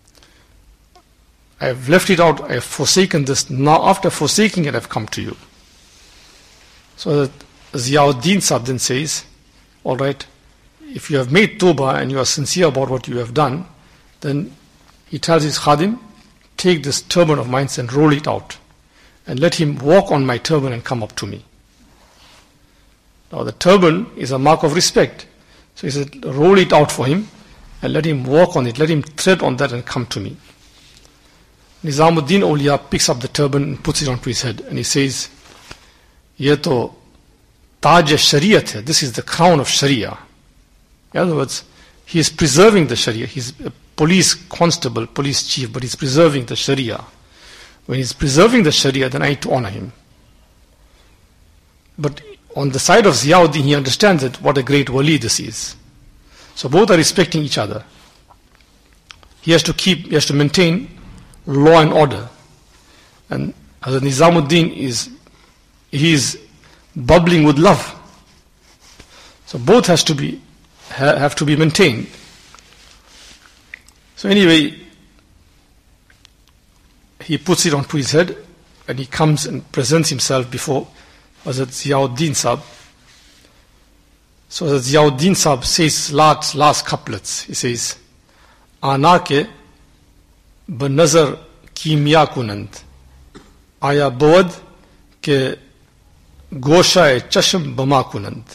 I have left it out. I have forsaken this. Now after forsaking it, I have come to you. So that Ziauddin Sahib then says, all right, if you have made tawbah and you are sincere about what you have done, then he tells his khadim, take this turban of mine and roll it out, and let him walk on my turban and come up to me. Now the turban is a mark of respect. So he said, roll it out for him and let him walk on it, let him tread on that and come to me. Nizamuddin Awliya picks up the turban and puts it onto his head, and he says, Ye to Taj Shariat hai, this is the crown of Sharia. In other words, he is preserving the Sharia. He is a police constable, police chief, but he is preserving the Sharia. When he is preserving the Sharia, then I need to honor him. But on the side of Ziauddin, he understands that what a great wali this is. So both are respecting each other. He has to keep, he has to maintain law and order. And Hazrat Nizamuddin is, he is bubbling with love. So both has to be, ha, have to be maintained. So anyway, he puts it onto his head and he comes and presents himself before Hazrat Ziauddin Sahib. So Hazrat Ziauddin Sahib says last, last couplets. He says, Ana ke banazar kimya kunand, aya bod ke gosha e chashm bama kunand.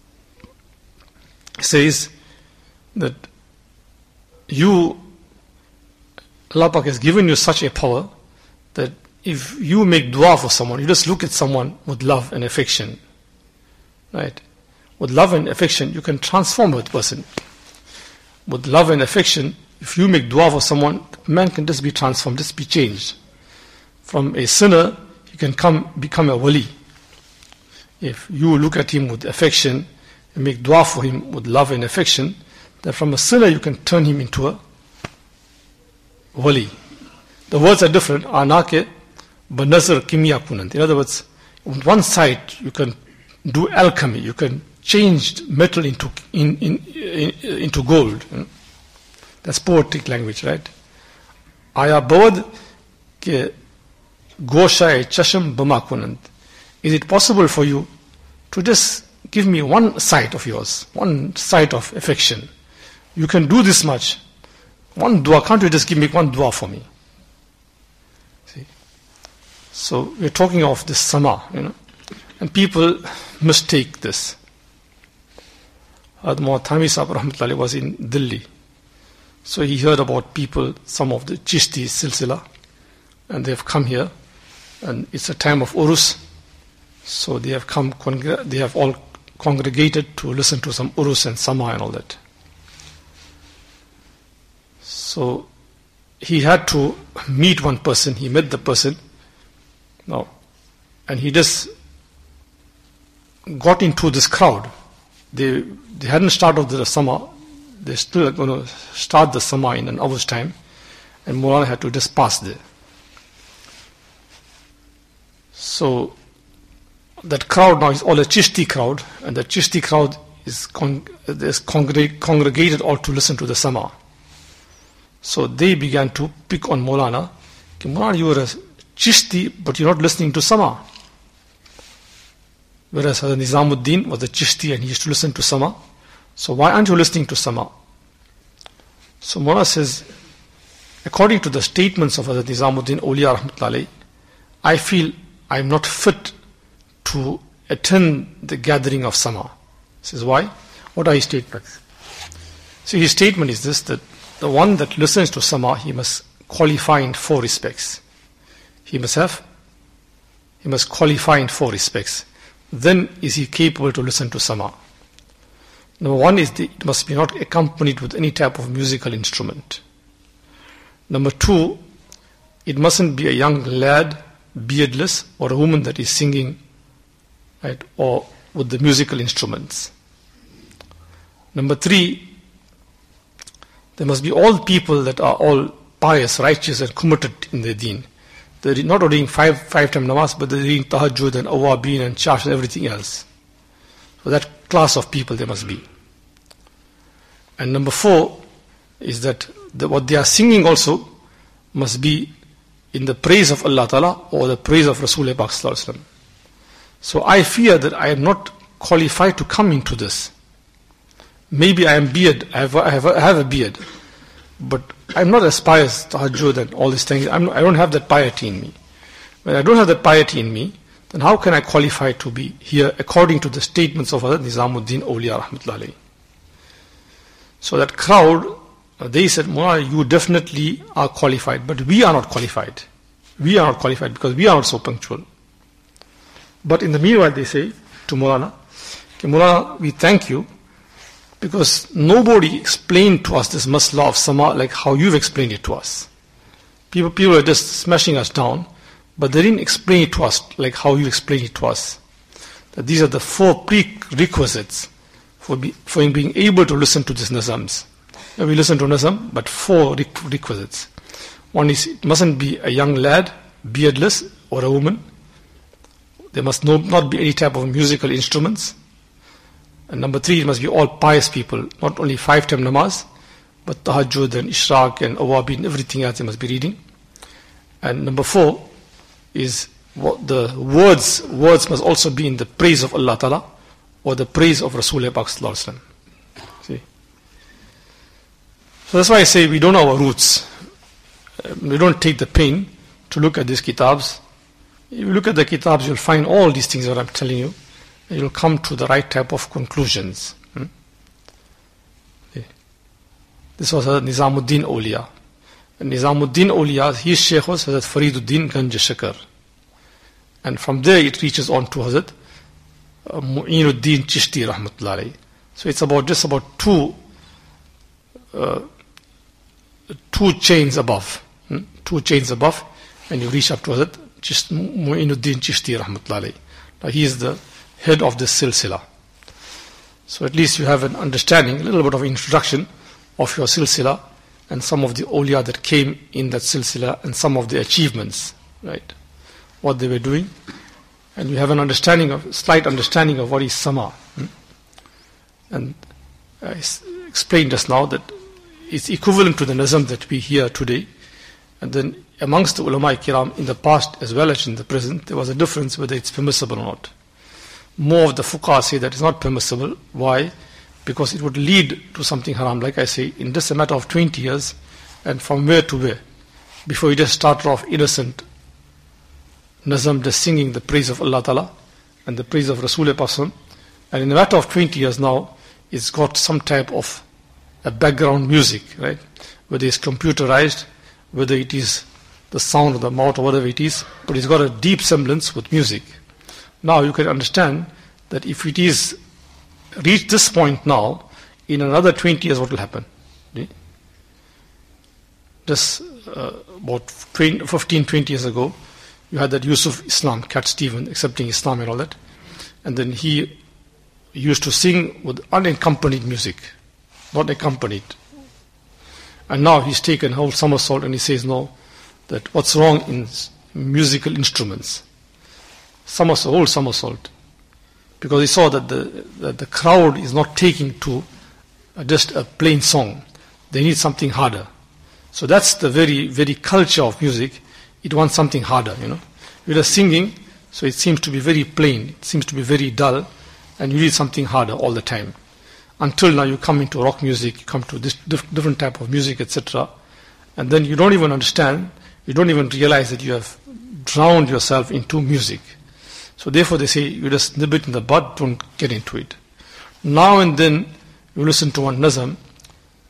He says that you, Allah Pak has given you such a power that if you make dua for someone, you just look at someone with love and affection, right? With love and affection, you can transform a person. With love and affection, if you make dua for someone, man can just be transformed, just be changed. From a sinner, he can come become a wali. If you look at him with affection and make dua for him with love and affection, then from a sinner you can turn him into a wali. The words are different. Anake banazar kimya kunant. In other words, on one side you can do alchemy, you can change metal into in, in, in, into gold. That's poetic language, right? Aya bod ke gosha e chasham bama kunant. Is it possible for you to just give me one side of yours, one side of affection? You can do this much. One dua, can't you just give me one dua for me? See? So we're talking of this sama, you know, and people mistake this. Hadrat Thami Sahib Rahmatullahi was in Delhi. So he heard about people, some of the Chishti Silsila, and they have come here, and it's a time of Urus. So they have come, they have all congregated to listen to some Urus and Sama and all that. So he had to meet one person. He met the person. Now, and he just got into this crowd. They they hadn't started the Sama. They're still going to start the Sama in an hour's time. And Maulana had to just pass there. So that crowd now is all a Chishti crowd. And the Chishti crowd is, con- is congreg- congregated all to listen to the Sama. So they began to pick on Maulana. Maulana, you are a Chishti, but you're not listening to Sama. Whereas Hazrat Nizamuddin was a Chishti and he used to listen to Sama. So why aren't you listening to Sama? So Maulana says, according to the statements of Hazrat Nizamuddin Awliya Rahmatullahi, I feel I'm not fit to attend the gathering of Sama. He says, why? What are his statements? So his statement is this, that the one that listens to sama, he must qualify in four respects. He must have, he must qualify in four respects. Then is he capable to listen to sama. Number one is the, it must be not accompanied with any type of musical instrument. Number two, it mustn't be a young lad, beardless, or a woman that is singing, right, or with the musical instruments. Number three, there must be all people that are all pious, righteous, and committed in their deen. They're not only doing five five time namaz, but they're doing tahajjud and awabin and chash and everything else. So that class of people there must be. And number four is that the, what they are singing also must be in the praise of Allah Ta'ala or the praise of Rasulullah Pak Sallallahu Alaihi Wasallam. So I fear that I am not qualified to come into this. Maybe I am beard, I have, I have, I have a beard, but I'm not as pious, tahajjud and all these things. I'm not, I don't have that piety in me. When I don't have that piety in me, then how can I qualify to be here according to the statements of Hazrat Nizamuddin Awliya Rahmatullahi Alayhi? So that crowd, they said, Mullah, you definitely are qualified, but we are not qualified. We are not qualified because we are not so punctual. But in the meanwhile, they say to Mulana, okay, Mulana, we thank you because nobody explained to us this masla of sama like how you've explained it to us. People, people are just smashing us down, but they didn't explain it to us like how you explained it to us. That these are the four prerequisites for, be, for being able to listen to these nazams. Now we listen to nazam, but four requisites. One is, it mustn't be a young lad, beardless, or a woman. There must no, not be any type of musical instruments. And number three, it must be all pious people, not only five time namaz, but tahajjud and ishraq and awabin, everything else they must be reading. And number four is what the words, words must also be in the praise of Allah Ta'ala or the praise of Rasulullah Pak Sallallahu Alaihi Wasallam. See? So that's why I say we don't know our roots. We don't take the pain to look at these kitabs. If you look at the kitabs, you'll find all these things that I'm telling you, and you'll come to the right type of conclusions. Hmm? This was Hazrat Nizamuddin Awliya. And Nizamuddin Awliya, his Shaykh was Hazrat Fariduddin Ganj Shakar. And from there it reaches on to Hazrat uh, Mu'inuddin Chishti Rahmatullahi Alayhi. So it's about just about two uh, two chains above. Hmm? Two chains above, and you reach up to Hazrat Mu'inuddin Chishti Rahmatullahi Alayhi. Now he is the head of this silsila. So at least you have an understanding, a little bit of introduction of your silsila and some of the awliya that came in that silsila and some of the achievements, right? What they were doing. And you have an understanding of, slight understanding of what is sama. Hmm? And I explained just now that it's equivalent to the nazam that we hear today. And then amongst the ulama kiram in the past as well as in the present, there was a difference whether it's permissible or not. More of the fuqaha say that it's not permissible. Why? Because it would lead to something haram. Like I say, in just a matter of twenty years, and from where to where, before you just started off innocent nazam, just singing the praise of Allah Ta'ala and the praise of Rasulullah Pasam, and in a matter of twenty years now, it's got some type of a background music, right? Whether it's computerized, whether it is the sound of the mouth or whatever it is, but it's got a deep semblance with music. Now you can understand that if it is reached this point now, in another twenty years what will happen? Just uh, about fifteen, twenty years ago, you had that Yusuf Islam, Cat Stephen, accepting Islam and all that. And then he used to sing with unaccompanied music, not accompanied. And now he's taken a whole somersault and he says, no, that what's wrong in musical instruments? Somersault, whole somersault. Because he saw that the, that the crowd is not taking to just a plain song. They need something harder. So that's the very, very culture of music. It wants something harder, you know. You're just singing, so it seems to be very plain, it seems to be very dull, and you need something harder all the time. Until now you come into rock music, you come to this diff- different type of music, et cetera. And then you don't even understand, you don't even realize that you have drowned yourself into music. So therefore they say, you just nib it in the bud, don't get into it. Now and then you listen to one nazam,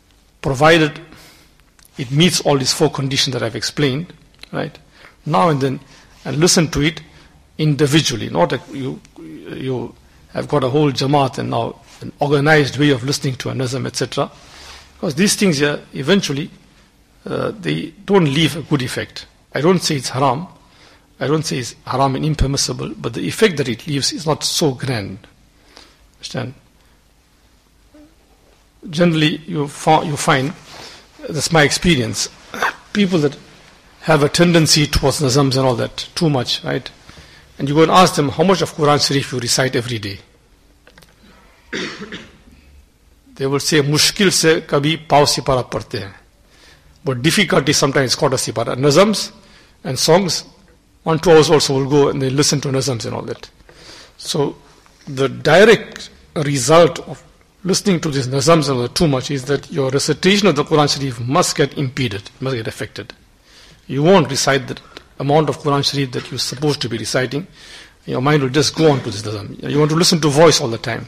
provided it meets all these four conditions that I've explained, right? Now and then, and listen to it individually, not that you you have got a whole jamaat and now an organized way of listening to a nazam, et cetera. Because these things here, eventually, uh, they don't leave a good effect. I don't say it's haram. I don't say it's haram and impermissible, but the effect that it leaves is not so grand. Understand? Generally, you, fa- you find, that's my experience, people that have a tendency towards nazams and all that, too much, right? And you go and ask them how much of Quran Sharif you recite every day. They will say, mushkil se kabhi pav sipara padhte hain. But difficulty sometimes quarter sipara. Nazams and songs, one, two hours also will go and they listen to nazams and all that. So the direct result of listening to these nazams and all that too much is that your recitation of the Quran Sharif must get impeded, must get affected. You won't recite the amount of Quran Sharif that you're supposed to be reciting. Your mind will just go on to this nazam. You want to listen to voice all the time.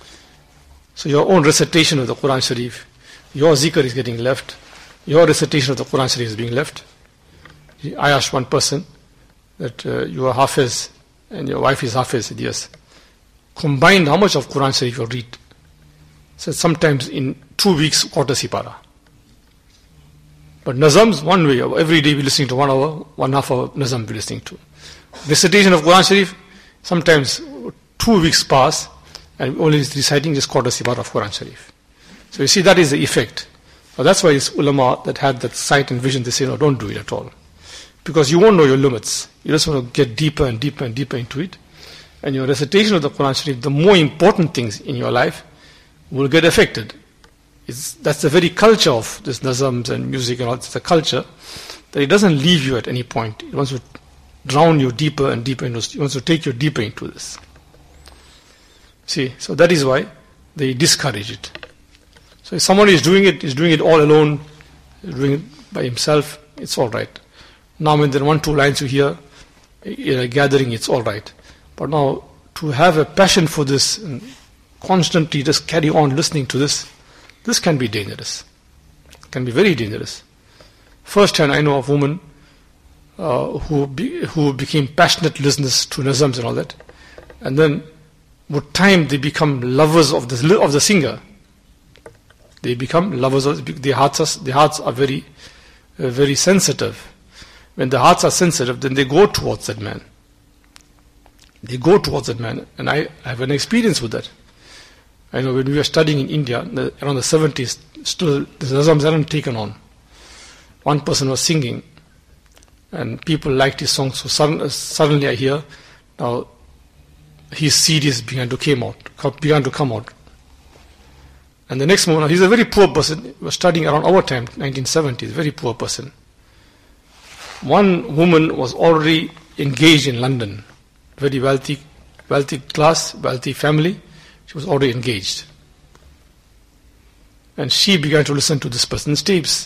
So your own recitation of the Quran Sharif, your zikr is getting left, your recitation of the Quran Sharif is being left. I asked one person that uh, you are Hafiz and your wife is Hafiz. He said, yes. Combined, how much of Quran Sharif you read? So sometimes in two weeks, quarter sipara. But nazams, one way, every day we listening to one hour, one half hour nazam we listening to. Recitation of Quran Sharif, sometimes two weeks pass, and only reciting just quarter sipara of Quran Sharif. So you see, that is the effect. Now that's why it's ulama that had that sight and vision, they say, no, don't do it at all. Because you won't know your limits. You just want to get deeper and deeper and deeper into it. And your recitation of the Quran Sharif, the more important things in your life will get affected. It's, that's the very culture of this nazams and music and all. It's a culture that it doesn't leave you at any point. It wants to drown you deeper and deeper into it. It wants to take you deeper into this. See, so that is why they discourage it. So if someone is doing it, is doing it all alone, doing it by himself, it's all right. Now when there are one, two lines you hear in a gathering, it's all right. But now to have a passion for this and constantly just carry on listening to this, this can be dangerous. It can be very dangerous. First hand I know of women uh, who be, who became passionate listeners to nazams and all that, and then with time they become lovers of the of the singer. They become lovers of their hearts. Are, their hearts are very, uh, very sensitive. When the hearts are sensitive, then they go towards that man. They go towards that man, and I have an experience with that. I know when we were studying in India, the, around the seventies, still the nazams hadn't taken on. One person was singing, and people liked his song, so sudden, suddenly I hear, now his C Ds began to came out, began to come out. And the next moment, he's a very poor person, he was studying around our time, nineteen seventies, very poor person. One woman was already engaged in London, very wealthy, wealthy class, wealthy family. She was already engaged. And she began to listen to this person's tapes.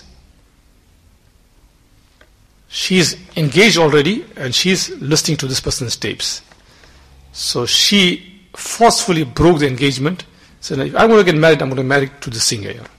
She's engaged already and she's listening to this person's tapes. So she forcefully broke the engagement. Said, if I'm going to get married, I'm going to marry to the singer here.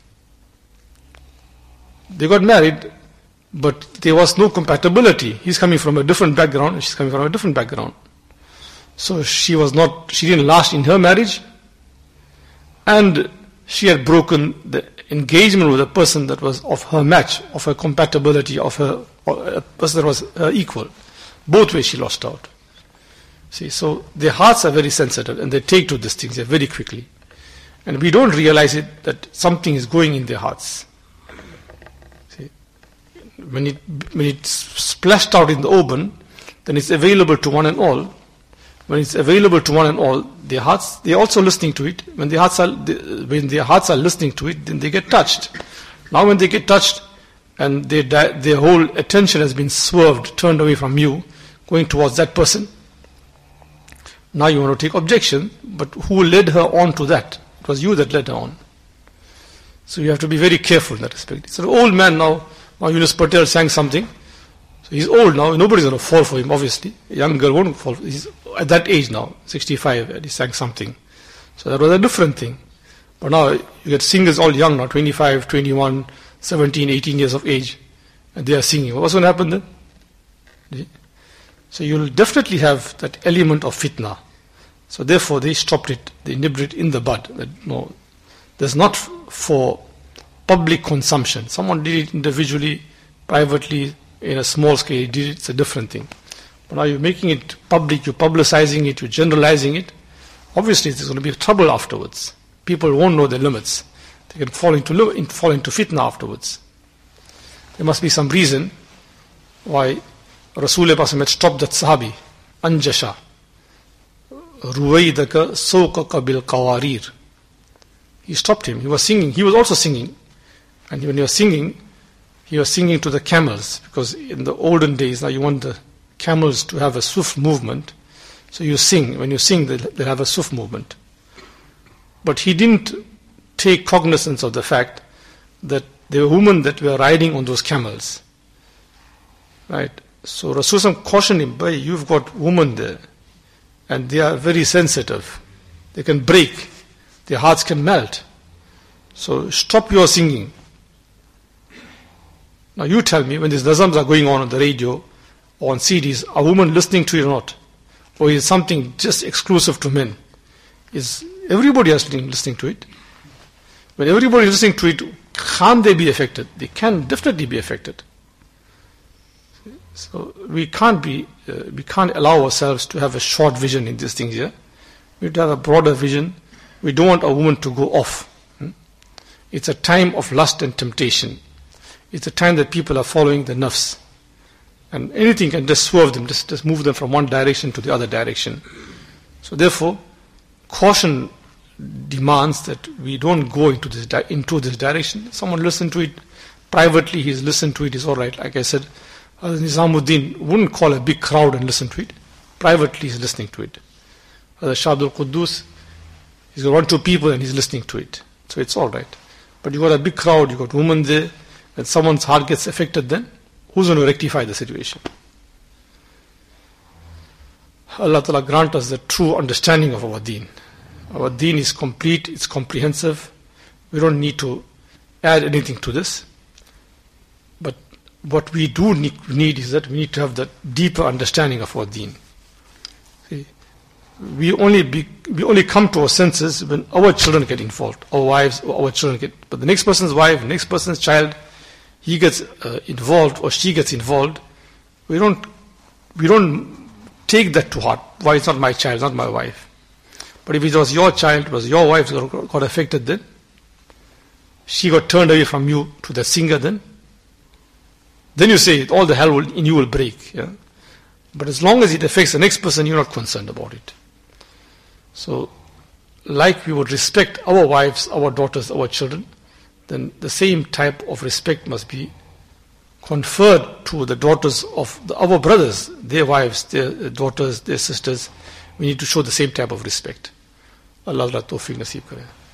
They got married, but there was no compatibility. He's coming from a different background and she's coming from a different background. So she was not, she didn't last in her marriage. And she had broken the engagement with a person that was of her match, of her compatibility, of her, a person that was her equal. Both ways she lost out. See, so their hearts are very sensitive and they take to these things very quickly. And we don't realize it that something is going in their hearts. See, when it when it's splashed out in the open, then it's available to one and all. When it's available to one and all, their hearts, they're also listening to it. When their hearts are, when their hearts are listening to it, then they get touched. Now when they get touched and they, their whole attention has been swerved, turned away from you, going towards that person, now you want to take objection, but who led her on to that? It was you that led her on. So you have to be very careful in that respect. So the old man now, now Yunus Patel sang something. So he's old now, nobody's going to fall for him, obviously. A young girl won't fall. He's at that age now, sixty-five, and he sang something. So that was a different thing. But now you get singers all young now, twenty-five, twenty-one, seventeen, eighteen years of age, and they are singing. What's going to happen then? So you'll definitely have that element of fitna. So therefore they stopped it, they nipped it in the bud. That, no, there's not f- for public consumption. Someone did it individually, privately, in a small scale, did it, it's a different thing. But now you're making it public, you're publicizing it, you're generalizing it. Obviously there's going to be trouble afterwards. People won't know their limits. They can fall into, fall into fitna afterwards. There must be some reason why Rasulullah had stopped that Sahabi, Anjasha, Ruwaydaka Sawqaka bil Qawarir. He stopped him. He was singing. He was also singing. And when he was singing, he was singing to the camels, because in the olden days, now you want the camels to have a swift movement. So you sing. When you sing, they'll, they'll have a swift movement. But he didn't take cognizance of the fact that there were women that were riding on those camels. Right? So Rasulullah cautioned him, boy, you've got women there, and they are very sensitive. They can break. Their hearts can melt. So stop your singing. Now you tell me, when these nazams are going on on the radio or on C Ds, are women listening to it or not? Or is it something just exclusive to men? Is everybody listening, listening to it? When everybody is listening to it, can't they be affected? They can definitely be affected. So we can't be, uh, we can't allow ourselves to have a short vision in these things here. We have to have a broader vision. We don't want a woman to go off. Hmm? It's a time of lust and temptation. It's a time that people are following the nafs. And anything can just swerve them, just, just move them from one direction to the other direction. So therefore, caution demands that we don't go into this, di- into this direction. Someone listen to it privately, he's listened to it, is alright. Like I said, Nizamuddin wouldn't call a big crowd and listen to it. Privately he's listening to it. Shah Abdul Quddus, he's got one, two people and he's listening to it. So it's alright. But you got a big crowd, you got women there, and someone's heart gets affected, then who's going to rectify the situation? Allah Ta'ala grant us the true understanding of our deen. Our deen is complete, it's comprehensive. We don't need to add anything to this. But what we do need, need is that we need to have that deeper understanding of our deen. See, we only be, we only come to our senses when our children get involved, our wives, or our children get. But the next person's wife, the next person's child, he gets uh, involved or she gets involved. We don't, we don't take that to heart. Why, it's not my child, it's not my wife. But if it was your child, it was your wife that got, got affected, then she got turned away from you to the singer, then then you say all the hell will, in you will break. Yeah? But as long as it affects the next person, you're not concerned about it. So, like we would respect our wives, our daughters, our children, then the same type of respect must be conferred to the daughters of the, our brothers, their wives, their daughters, their sisters. We need to show the same type of respect. Allah Allah tawfiq nasib kare.